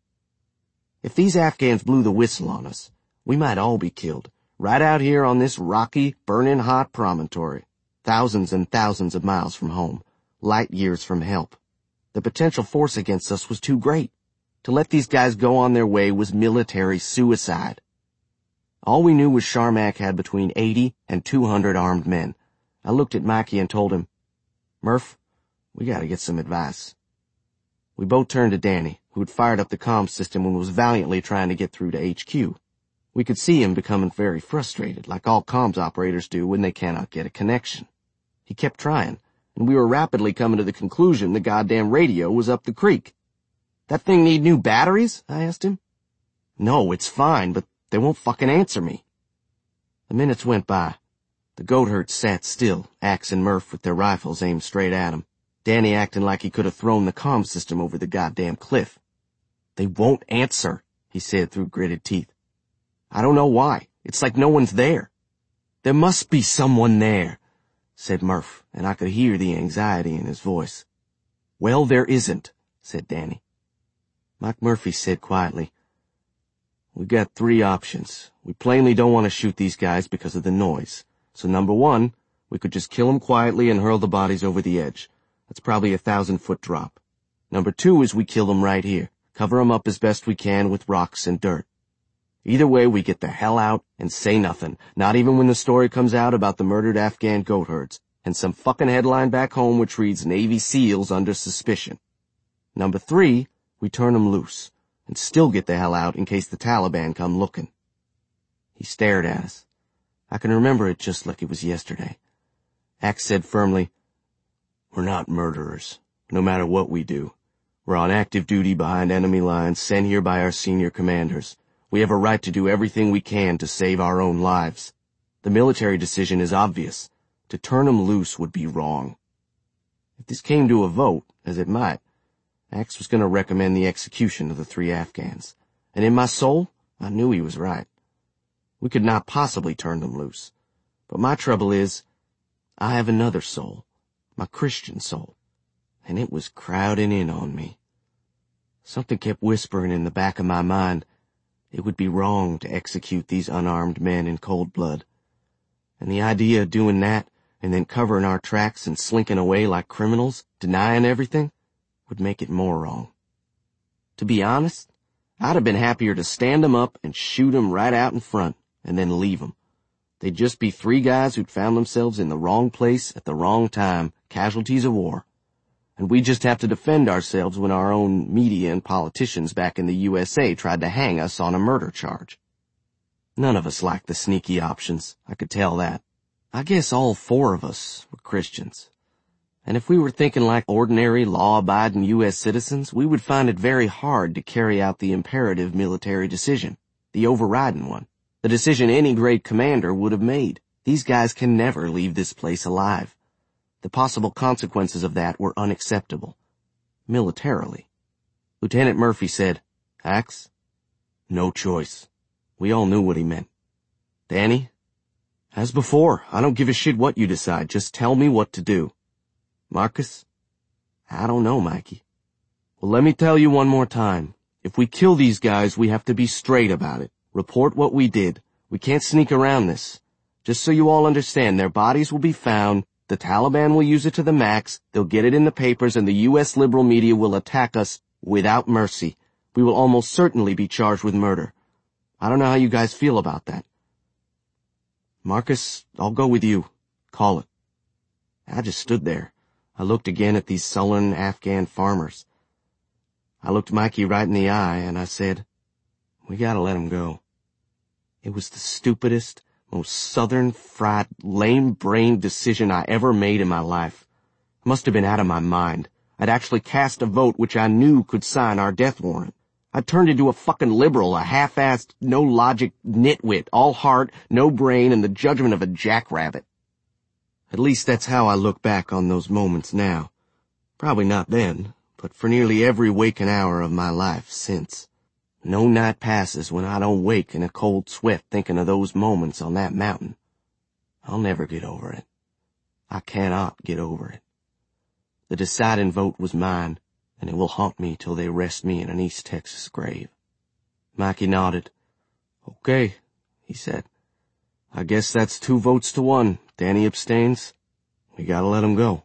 If these Afghans blew the whistle on us, we might all be killed, right out here on this rocky, burning hot promontory, thousands and thousands of miles from home, light years from help. The potential force against us was too great. To let these guys go on their way was military suicide. All we knew was Sharmak had between eighty and two hundred armed men. I looked at Mikey and told him, Murph, we gotta get some advice. We both turned to Danny, who had fired up the comm system and was valiantly trying to get through to H Q. We could see him becoming very frustrated, like all comms operators do when they cannot get a connection. He kept trying, and we were rapidly coming to the conclusion the goddamn radio was up the creek. That thing need new batteries? I asked him. No, it's fine, but they won't fucking answer me. The minutes went by. The goat herd sat still, Axe and Murph with their rifles aimed straight at him. Danny acting like he could have thrown the comm system over the goddamn cliff. They won't answer, he said through gritted teeth. I don't know why. It's like no one's there. There must be someone there, said Murph, and I could hear the anxiety in his voice. Well, there isn't, said Danny. Mike Murphy said quietly, We got three options. We plainly don't want to shoot these guys because of the noise. So number one, we could just kill them quietly and hurl the bodies over the edge. That's probably a thousand-foot drop. Number two is we kill them right here, cover them up as best we can with rocks and dirt. Either way, we get the hell out and say nothing, not even when the story comes out about the murdered Afghan goat herds, and some fucking headline back home which reads Navy SEALs under suspicion. Number three, we turn them loose, and still get the hell out in case the Taliban come looking. He stared at us. I can remember it just like it was yesterday. Axe said firmly, We're not murderers, no matter what we do. We're on active duty behind enemy lines, sent here by our senior commanders. We have a right to do everything we can to save our own lives. The military decision is obvious. To turn them loose would be wrong. If this came to a vote, as it might, Axe was going to recommend the execution of the three Afghans. And in my soul, I knew he was right. We could not possibly turn them loose. But my trouble is, I have another soul, my Christian soul, and it was crowding in on me. Something kept whispering in the back of my mind, it would be wrong to execute these unarmed men in cold blood. And the idea of doing that, and then covering our tracks and slinking away like criminals, denying everything, would make it more wrong. To be honest, I'd have been happier to stand 'em up and shoot 'em right out in front, and then leave 'em. They'd just be three guys who'd found themselves in the wrong place at the wrong time, casualties of war. And we'd just have to defend ourselves when our own media and politicians back in the U S A tried to hang us on a murder charge. None of us liked the sneaky options, I could tell that. I guess all four of us were Christians. And if we were thinking like ordinary, law-abiding U S citizens, we would find it very hard to carry out the imperative military decision, the overriding one, the decision any great commander would have made. These guys can never leave this place alive. The possible consequences of that were unacceptable. Militarily. Lieutenant Murphy said, "Axe?" "No choice." We all knew what he meant. "Danny?" "As before, I don't give a shit what you decide. Just tell me what to do." "Marcus?" "I don't know, Mikey." "Well, let me tell you one more time. If we kill these guys, we have to be straight about it. Report what we did. We can't sneak around this. Just so you all understand, their bodies will be found, the Taliban will use it to the max, they'll get it in the papers, and the U S liberal media will attack us without mercy. We will almost certainly be charged with murder. I don't know how you guys feel about that." "Marcus, I'll go with you. Call it." I just stood there. I looked again at these sullen Afghan farmers. I looked Mikey right in the eye, and I said, "We gotta let him go." It was the stupidest, most southern, fried, lame-brained decision I ever made in my life. I must have been out of my mind. I'd actually cast a vote which I knew could sign our death warrant. I'd turned into a fucking liberal, a half-assed, no-logic nitwit, all heart, no brain, and the judgment of a jackrabbit. At least that's how I look back on those moments now. Probably not then, but for nearly every waking hour of my life since. No night passes when I don't wake in a cold sweat thinking of those moments on that mountain. I'll never get over it. I cannot get over it. The deciding vote was mine, and it will haunt me till they rest me in an East Texas grave. Mikey nodded. "Okay," he said. "I guess that's two votes to one. Danny abstains. We gotta let him go."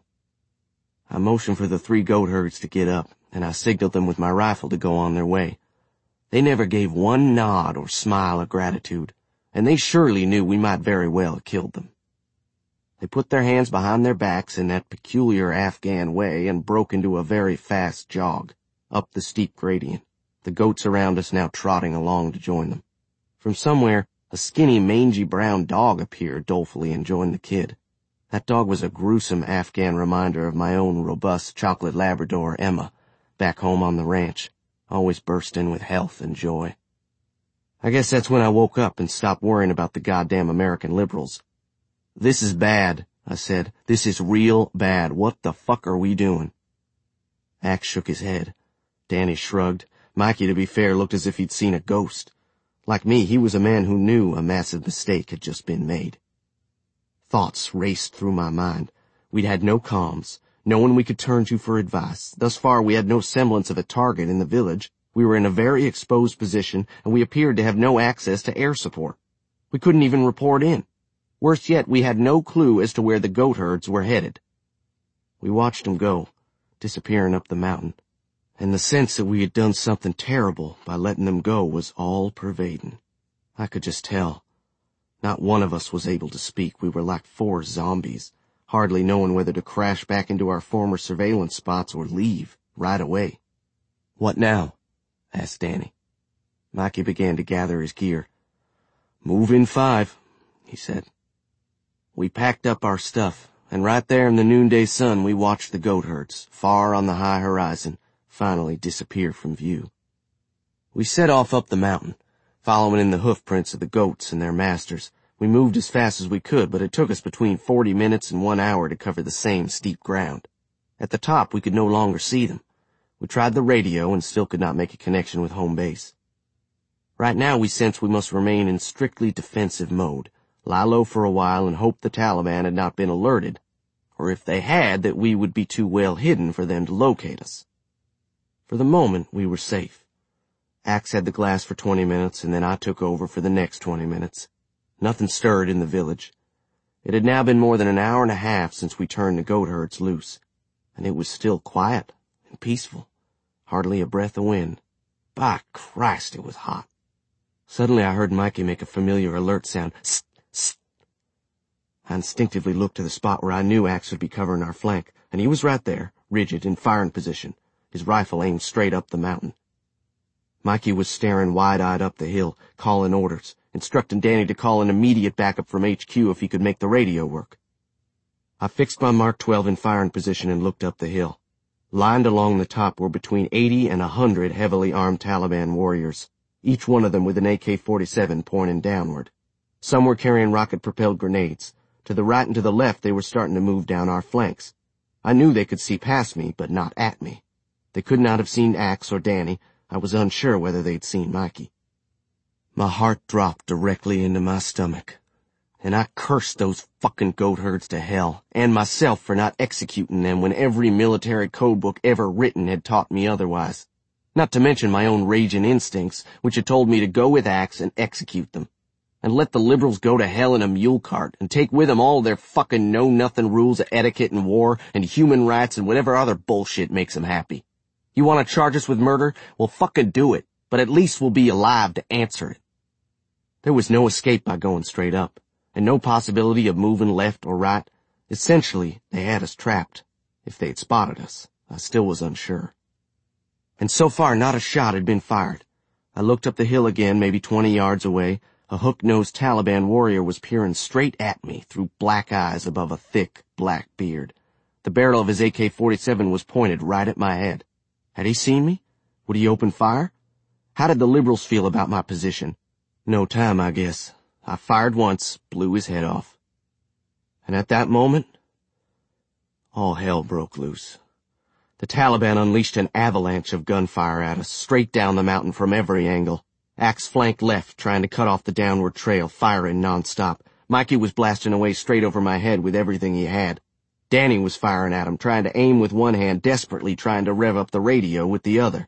I motioned for the three goat herds to get up, and I signaled them with my rifle to go on their way. They never gave one nod or smile of gratitude, and they surely knew we might very well have killed them. They put their hands behind their backs in that peculiar Afghan way and broke into a very fast jog, up the steep gradient, the goats around us now trotting along to join them. From somewhere, a skinny, mangy brown dog appeared dolefully and joined the kid. That dog was a gruesome Afghan reminder of my own robust chocolate Labrador, Emma, back home on the ranch, always bursting with health and joy. I guess that's when I woke up and stopped worrying about the goddamn American liberals. "This is bad," I said. "This is real bad. What the fuck are we doing?" Axe shook his head. Danny shrugged. Mikey, to be fair, looked as if he'd seen a ghost. Like me, he was a man who knew a massive mistake had just been made. Thoughts raced through my mind. We'd had no comms, no one we could turn to for advice. Thus far, we had no semblance of a target in the village. We were in a very exposed position, and we appeared to have no access to air support. We couldn't even report in. Worse yet, we had no clue as to where the goat herds were headed. We watched them go, disappearing up the mountain, and the sense that we had done something terrible by letting them go was all-pervading. I could just tell. Not one of us was able to speak. We were like four zombies, hardly knowing whether to crash back into our former surveillance spots or leave right away. "What now?" asked Danny. Mikey began to gather his gear. "Move in five," he said. We packed up our stuff, and right there in the noonday sun we watched the goat herds, far on the high horizon, finally disappear from view. We set off up the mountain, following in the hoof prints of the goats and their masters. We moved as fast as we could, but it took us between forty minutes and one hour to cover the same steep ground. At the top we could no longer see them. We tried the radio and still could not make a connection with home base. Right now we sensed we must remain in strictly defensive mode, lie low for a while and hope the Taliban had not been alerted, or if they had, that we would be too well hidden for them to locate us. For the moment we were safe. Axe had the glass for twenty minutes, and then I took over for the next twenty minutes. Nothing stirred in the village. It had now been more than an hour and a half since we turned the goat herds loose, and it was still quiet and peaceful, hardly a breath of wind. By Christ, it was hot. Suddenly I heard Mikey make a familiar alert sound. Sst, sst. I instinctively looked to the spot where I knew Axe would be covering our flank, and he was right there, rigid, in firing position, his rifle aimed straight up the mountain. Mikey was staring wide-eyed up the hill, calling orders, instructing Danny to call an immediate backup from H Q if he could make the radio work. I fixed my Mark twelve in firing position and looked up the hill. Lined along the top were between eighty and a hundred heavily armed Taliban warriors, each one of them with an A K forty-seven pointing downward. Some were carrying rocket-propelled grenades. To the right and to the left they were starting to move down our flanks. I knew they could see past me, but not at me. They could not have seen Axe or Danny. I was unsure whether they'd seen Mikey. My heart dropped directly into my stomach, and I cursed those fucking goat herds to hell, and myself for not executing them when every military codebook ever written had taught me otherwise. Not to mention my own raging instincts, which had told me to go with Axe and execute them. And let the liberals go to hell in a mule cart and take with them all their fucking know-nothing rules of etiquette and war and human rights and whatever other bullshit makes them happy. You want to charge us with murder? Well, fucking do it, but at least we'll be alive to answer it. There was no escape by going straight up, and no possibility of moving left or right. Essentially, they had us trapped. If they'd spotted us, I still was unsure. And so far, not a shot had been fired. I looked up the hill again, maybe twenty yards away. A hook-nosed Taliban warrior was peering straight at me through black eyes above a thick, black beard. The barrel of his A K forty-seven was pointed right at my head. Had he seen me? Would he open fire? How did the liberals feel about my position? No time, I guess. I fired once, blew his head off. And at that moment, all hell broke loose. The Taliban unleashed an avalanche of gunfire at us, straight down the mountain from every angle. Axe flanked left, trying to cut off the downward trail, firing nonstop. Mikey was blasting away straight over my head with everything he had. Danny was firing at him, trying to aim with one hand, desperately trying to rev up the radio with the other.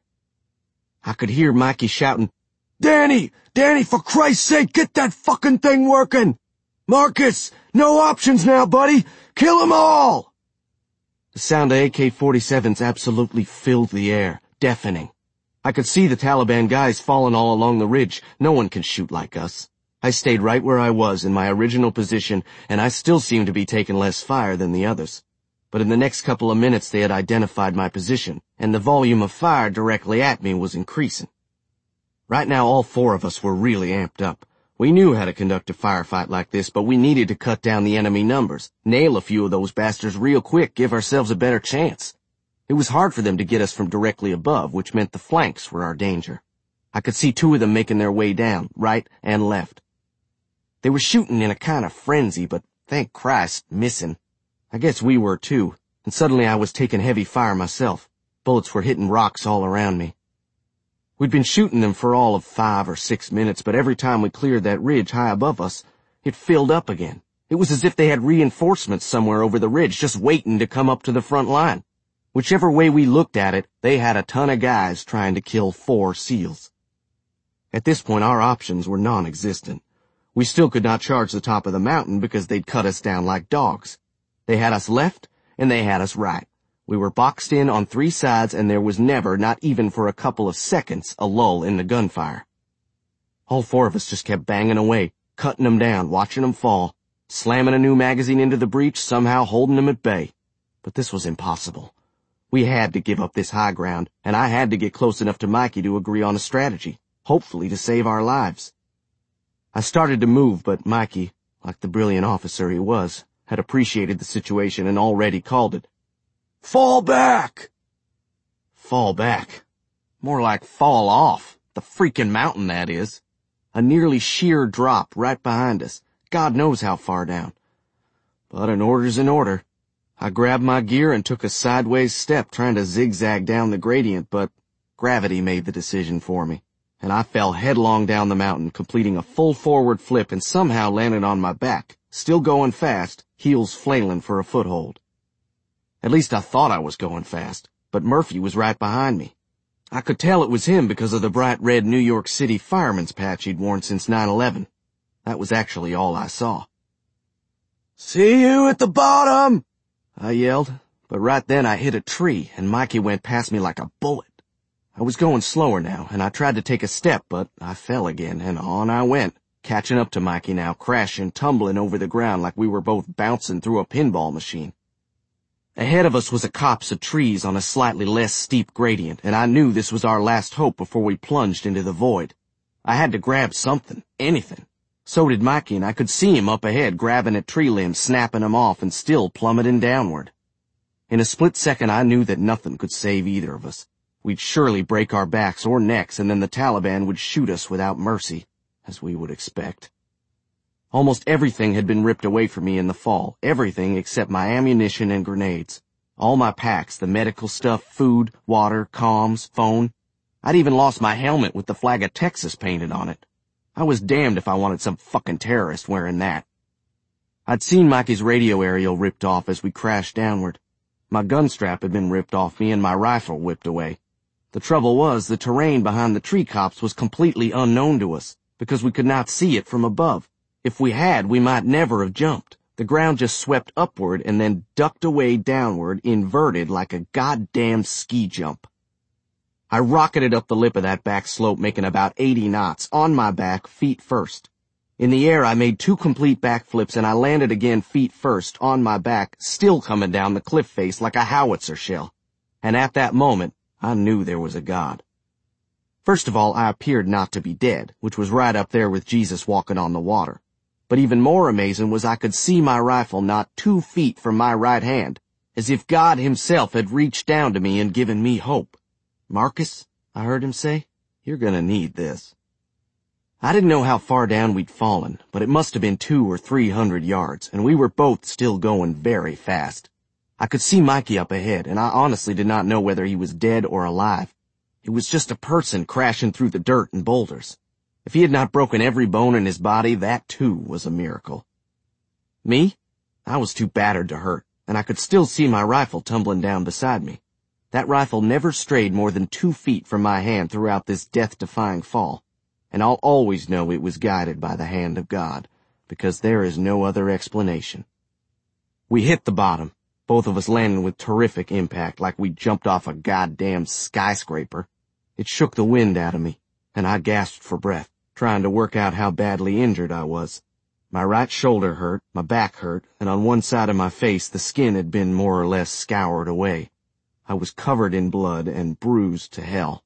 I could hear Mikey shouting, "Danny! Danny, for Christ's sake, get that fucking thing working! Marcus, no options now, buddy! Kill 'em all!" The sound of A K forty-sevens absolutely filled the air, deafening. I could see the Taliban guys falling all along the ridge. No one can shoot like us. I stayed right where I was in my original position, and I still seemed to be taking less fire than the others. But in the next couple of minutes they had identified my position, and the volume of fire directly at me was increasing. Right now all four of us were really amped up. We knew how to conduct a firefight like this, but we needed to cut down the enemy numbers, nail a few of those bastards real quick, give ourselves a better chance. It was hard for them to get us from directly above, which meant the flanks were our danger. I could see two of them making their way down, right and left. They were shooting in a kind of frenzy, but thank Christ, missing. I guess we were too, and suddenly I was taking heavy fire myself. Bullets were hitting rocks all around me. We'd been shooting them for all of five or six minutes, but every time we cleared that ridge high above us, it filled up again. It was as if they had reinforcements somewhere over the ridge, just waiting to come up to the front line. Whichever way we looked at it, they had a ton of guys trying to kill four SEALs. At this point, our options were non-existent. We still could not charge the top of the mountain because they'd cut us down like dogs. They had us left, and they had us right. We were boxed in on three sides, and there was never, not even for a couple of seconds, a lull in the gunfire. All four of us just kept banging away, cutting them down, watching them fall, slamming a new magazine into the breech, somehow holding them at bay. But this was impossible. We had to give up this high ground, and I had to get close enough to Mikey to agree on a strategy, hopefully to save our lives. I started to move, but Mikey, like the brilliant officer he was, had appreciated the situation and already called it. "Fall back!" Fall back. More like fall off. The freaking mountain, that is. A nearly sheer drop right behind us. God knows how far down. But an order's an order. I grabbed my gear and took a sideways step, trying to zigzag down the gradient, but gravity made the decision for me, and I fell headlong down the mountain, completing a full forward flip and somehow landed on my back, still going fast, heels flailing for a foothold. At least I thought I was going fast, but Murphy was right behind me. I could tell it was him because of the bright red New York City fireman's patch he'd worn since nine eleven. That was actually all I saw. "See you at the bottom!" I yelled, but right then I hit a tree, and Mikey went past me like a bullet. I was going slower now, and I tried to take a step, but I fell again, and on I went, catching up to Mikey now, crashing, tumbling over the ground like we were both bouncing through a pinball machine. Ahead of us was a copse of trees on a slightly less steep gradient, and I knew this was our last hope before we plunged into the void. I had to grab something, anything. So did Mikey, and I could see him up ahead, grabbing at tree limbs, snapping them off, and still plummeting downward. In a split second, I knew that nothing could save either of us. We'd surely break our backs or necks, and then the Taliban would shoot us without mercy, as we would expect. Almost everything had been ripped away from me in the fall, everything except my ammunition and grenades. All my packs, the medical stuff, food, water, comms, phone. I'd even lost my helmet with the flag of Texas painted on it. I was damned if I wanted some fucking terrorist wearing that. I'd seen Mikey's radio aerial ripped off as we crashed downward. My gun strap had been ripped off me and my rifle whipped away. The trouble was, the terrain behind the tree copse was completely unknown to us, because we could not see it from above. If we had, we might never have jumped. The ground just swept upward and then ducked away downward, inverted like a goddamn ski jump. I rocketed up the lip of that back slope, making about eighty knots, on my back, feet first. In the air, I made two complete backflips, and I landed again feet first, on my back, still coming down the cliff face like a howitzer shell. And at that moment, I knew there was a God. First of all, I appeared not to be dead, which was right up there with Jesus walking on the water. But even more amazing was I could see my rifle not two feet from my right hand, as if God himself had reached down to me and given me hope. "Marcus," I heard him say, "you're gonna need this." I didn't know how far down we'd fallen, but it must have been two or three hundred yards, and we were both still going very fast. I could see Mikey up ahead, and I honestly did not know whether he was dead or alive. It was just a person crashing through the dirt and boulders. If he had not broken every bone in his body, that too was a miracle. Me? I was too battered to hurt, and I could still see my rifle tumbling down beside me. That rifle never strayed more than two feet from my hand throughout this death-defying fall, and I'll always know it was guided by the hand of God, because there is no other explanation. We hit the bottom, both of us landing with terrific impact like we jumped off a goddamn skyscraper. It shook the wind out of me, and I gasped for breath, trying to work out how badly injured I was. My right shoulder hurt, my back hurt, and on one side of my face the skin had been more or less scoured away. I was covered in blood and bruised to hell.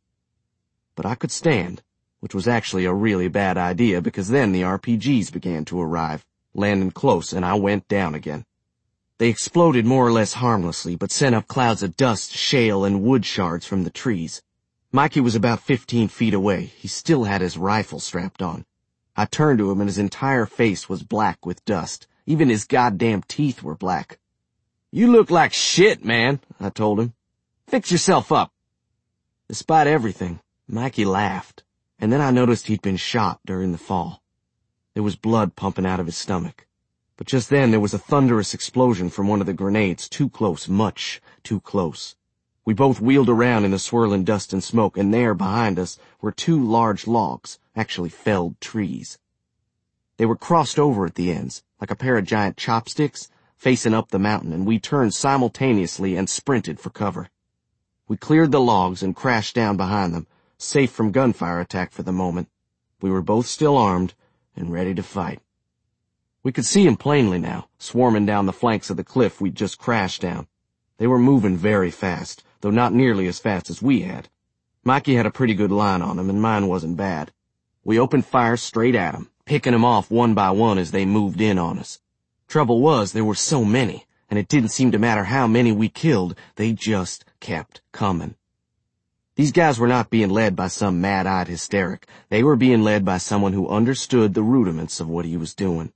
But I could stand, which was actually a really bad idea because then the R P Gs began to arrive, landing close, and I went down again. They exploded more or less harmlessly, but sent up clouds of dust, shale, and wood shards from the trees. Mikey was about fifteen feet away. He still had his rifle strapped on. I turned to him, and his entire face was black with dust. Even his goddamn teeth were black. "You look like shit, man," I told him. "Fix yourself up." Despite everything, Mikey laughed, and then I noticed he'd been shot during the fall. There was blood pumping out of his stomach. But just then there was a thunderous explosion from one of the grenades, too close, much too close. We both wheeled around in the swirling dust and smoke, and there, behind us, were two large logs, actually felled trees. They were crossed over at the ends, like a pair of giant chopsticks, facing up the mountain, and we turned simultaneously and sprinted for cover. We cleared the logs and crashed down behind them, safe from gunfire attack for the moment. We were both still armed and ready to fight. We could see them plainly now, swarming down the flanks of the cliff we'd just crashed down. They were moving very fast, though not nearly as fast as we had. Mikey had a pretty good line on them, and mine wasn't bad. We opened fire straight at them, picking them off one by one as they moved in on us. Trouble was, there were so many, and it didn't seem to matter how many we killed, they just kept coming. These guys were not being led by some mad-eyed hysteric. They were being led by someone who understood the rudiments of what he was doing.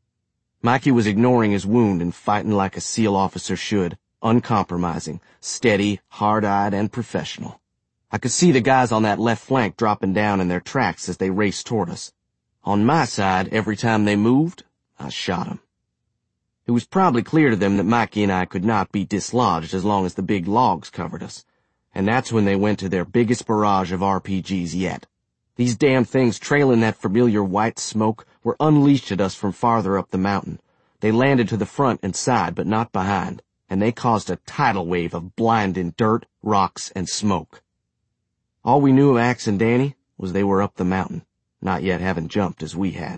Mikey was ignoring his wound and fighting like a SEAL officer should, uncompromising, steady, hard-eyed, and professional. I could see the guys on that left flank dropping down in their tracks as they raced toward us. On my side, every time they moved, I shot them. It was probably clear to them that Mikey and I could not be dislodged as long as the big logs covered us. And that's when they went to their biggest barrage of R P Gs yet. These damn things trailing that familiar white smoke were unleashed at us from farther up the mountain. They landed to the front and side, but not behind, and they caused a tidal wave of blinding dirt, rocks, and smoke. All we knew of Axe and Danny was they were up the mountain, not yet having jumped as we had.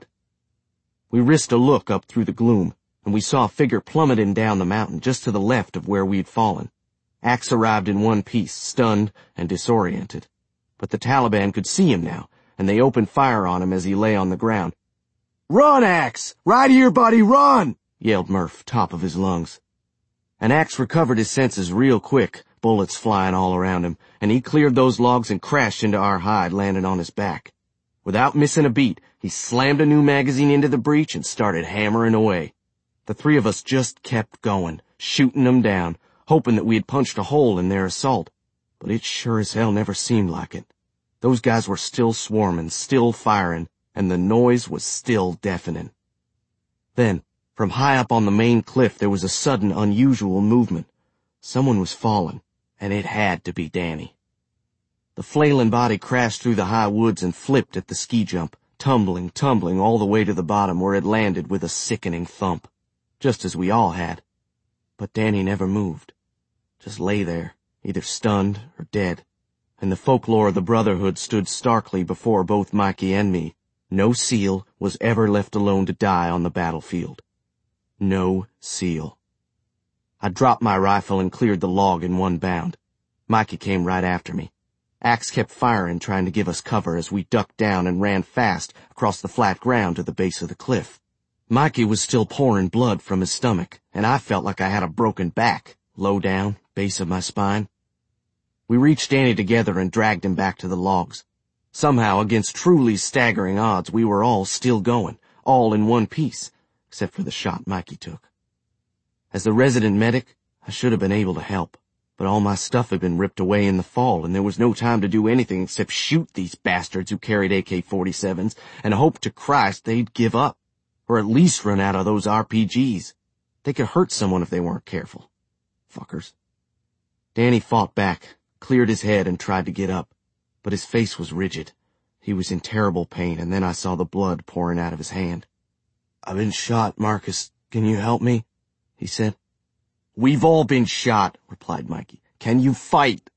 We risked a look up through the gloom, and we saw a figure plummeting down the mountain just to the left of where we'd fallen. Axe arrived in one piece, stunned and disoriented. But the Taliban could see him now, and they opened fire on him as he lay on the ground. "Run, Axe! Right here, buddy, run!" yelled Murph, top of his lungs. And Axe recovered his senses real quick, bullets flying all around him, and he cleared those logs and crashed into our hide, landing on his back. Without missing a beat, he slammed a new magazine into the breech and started hammering away. The three of us just kept going, shooting them down, hoping that we had punched a hole in their assault. But it sure as hell never seemed like it. Those guys were still swarming, still firing, and the noise was still deafening. Then, from high up on the main cliff, there was a sudden, unusual movement. Someone was falling, and it had to be Danny. The flailing body crashed through the high woods and flipped at the ski jump, tumbling, tumbling all the way to the bottom where it landed with a sickening thump, just as we all had. But Danny never moved, just lay there, either stunned or dead, and the folklore of the Brotherhood stood starkly before both Mikey and me. No SEAL was ever left alone to die on the battlefield. No SEAL. I dropped my rifle and cleared the log in one bound. Mikey came right after me. Axe kept firing, trying to give us cover as we ducked down and ran fast across the flat ground to the base of the cliff. Mikey was still pouring blood from his stomach, and I felt like I had a broken back, low down, base of my spine. We reached Danny together and dragged him back to the logs. Somehow, against truly staggering odds, we were all still going, all in one piece, except for the shot Mikey took. As the resident medic, I should have been able to help, but all my stuff had been ripped away in the fall, and there was no time to do anything except shoot these bastards who carried A K forty-sevens and hope to Christ they'd give up, or at least run out of those R P Gs. They could hurt someone if they weren't careful. Fuckers. Danny fought back, cleared his head, and tried to get up, but his face was rigid. He was in terrible pain, and then I saw the blood pouring out of his hand. "I've been shot, Marcus. Can you help me?" he said. "We've all been shot," replied Mikey. "Can you fight?"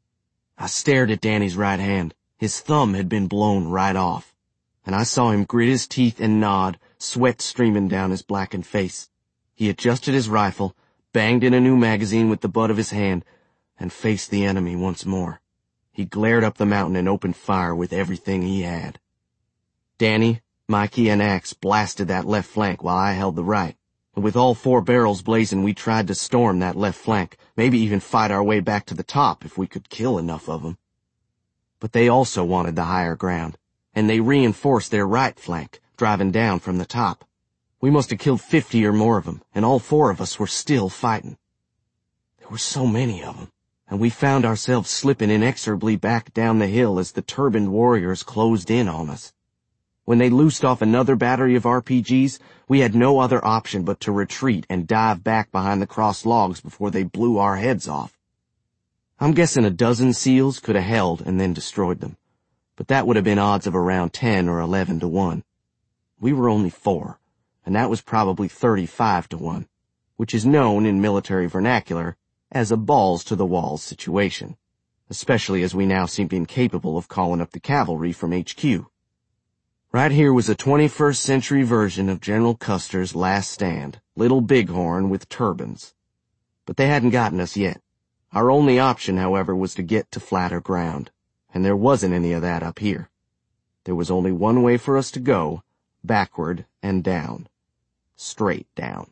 I stared at Danny's right hand. His thumb had been blown right off, and I saw him grit his teeth and nod, sweat streaming down his blackened face. He adjusted his rifle, banged in a new magazine with the butt of his hand, and faced the enemy once more. He glared up the mountain and opened fire with everything he had. Danny, Mikey, and Axe blasted that left flank while I held the right, and with all four barrels blazing, we tried to storm that left flank, maybe even fight our way back to the top if we could kill enough of them. But they also wanted the higher ground, and they reinforced their right flank, driving down from the top. We must have killed fifty or more of them, and all four of us were still fighting. There were so many of them, and we found ourselves slipping inexorably back down the hill as the turbaned warriors closed in on us. When they loosed off another battery of R P Gs, we had no other option but to retreat and dive back behind the crossed logs before they blew our heads off. I'm guessing a dozen SEALs could have held and then destroyed them, but that would have been odds of around ten or eleven to one. We were only four, and that was probably thirty-five to one, which is known in military vernacular as a balls-to-the-walls situation, especially as we now seemed incapable of calling up the cavalry from H Q. Right here was a twenty-first century version of General Custer's Last Stand, Little Bighorn with turbans. But they hadn't gotten us yet. Our only option, however, was to get to flatter ground, and there wasn't any of that up here. There was only one way for us to go, backward and down. Straight down.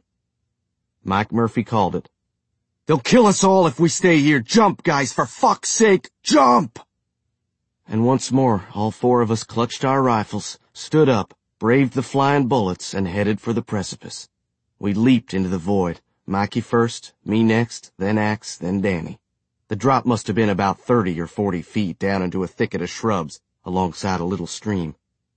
Mike Murphy called it. "They'll kill us all if we stay here. Jump, guys, for fuck's sake, jump!" And once more, all four of us clutched our rifles, stood up, braved the flying bullets, and headed for the precipice. We leaped into the void, Mikey first, me next, then Axe, then Danny. The drop must have been about thirty or forty feet down into a thicket of shrubs alongside a little stream.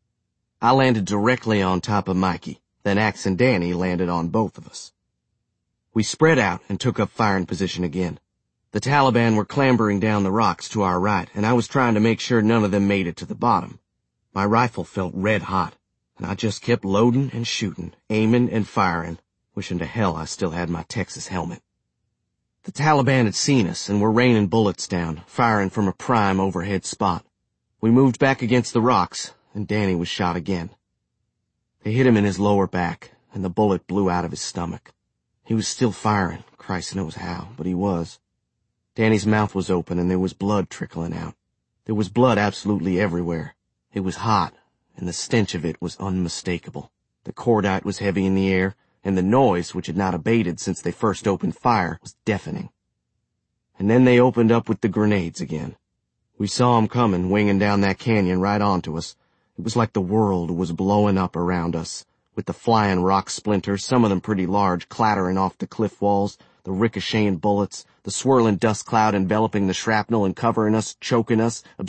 I landed directly on top of Mikey, then Axe and Danny landed on both of us. We spread out and took up firing position again. The Taliban were clambering down the rocks to our right, and I was trying to make sure none of them made it to the bottom. My rifle felt red hot, and I just kept loading and shooting, aiming and firing, wishing to hell I still had my Texas helmet. The Taliban had seen us and were raining bullets down, firing from a prime overhead spot. We moved back against the rocks, and Danny was shot again. They hit him in his lower back, and the bullet blew out of his stomach. He was still firing, Christ knows how, but he was. Danny's mouth was open and there was blood trickling out. There was blood absolutely everywhere. It was hot, and the stench of it was unmistakable. The cordite was heavy in the air, and the noise, which had not abated since they first opened fire, was deafening. And then they opened up with the grenades again. We saw 'em coming, winging down that canyon right onto us. It was like the world was blowing up around us, with the flying rock splinters, some of them pretty large, clattering off the cliff walls, the ricocheting bullets, the swirling dust cloud enveloping the shrapnel and covering us, choking us,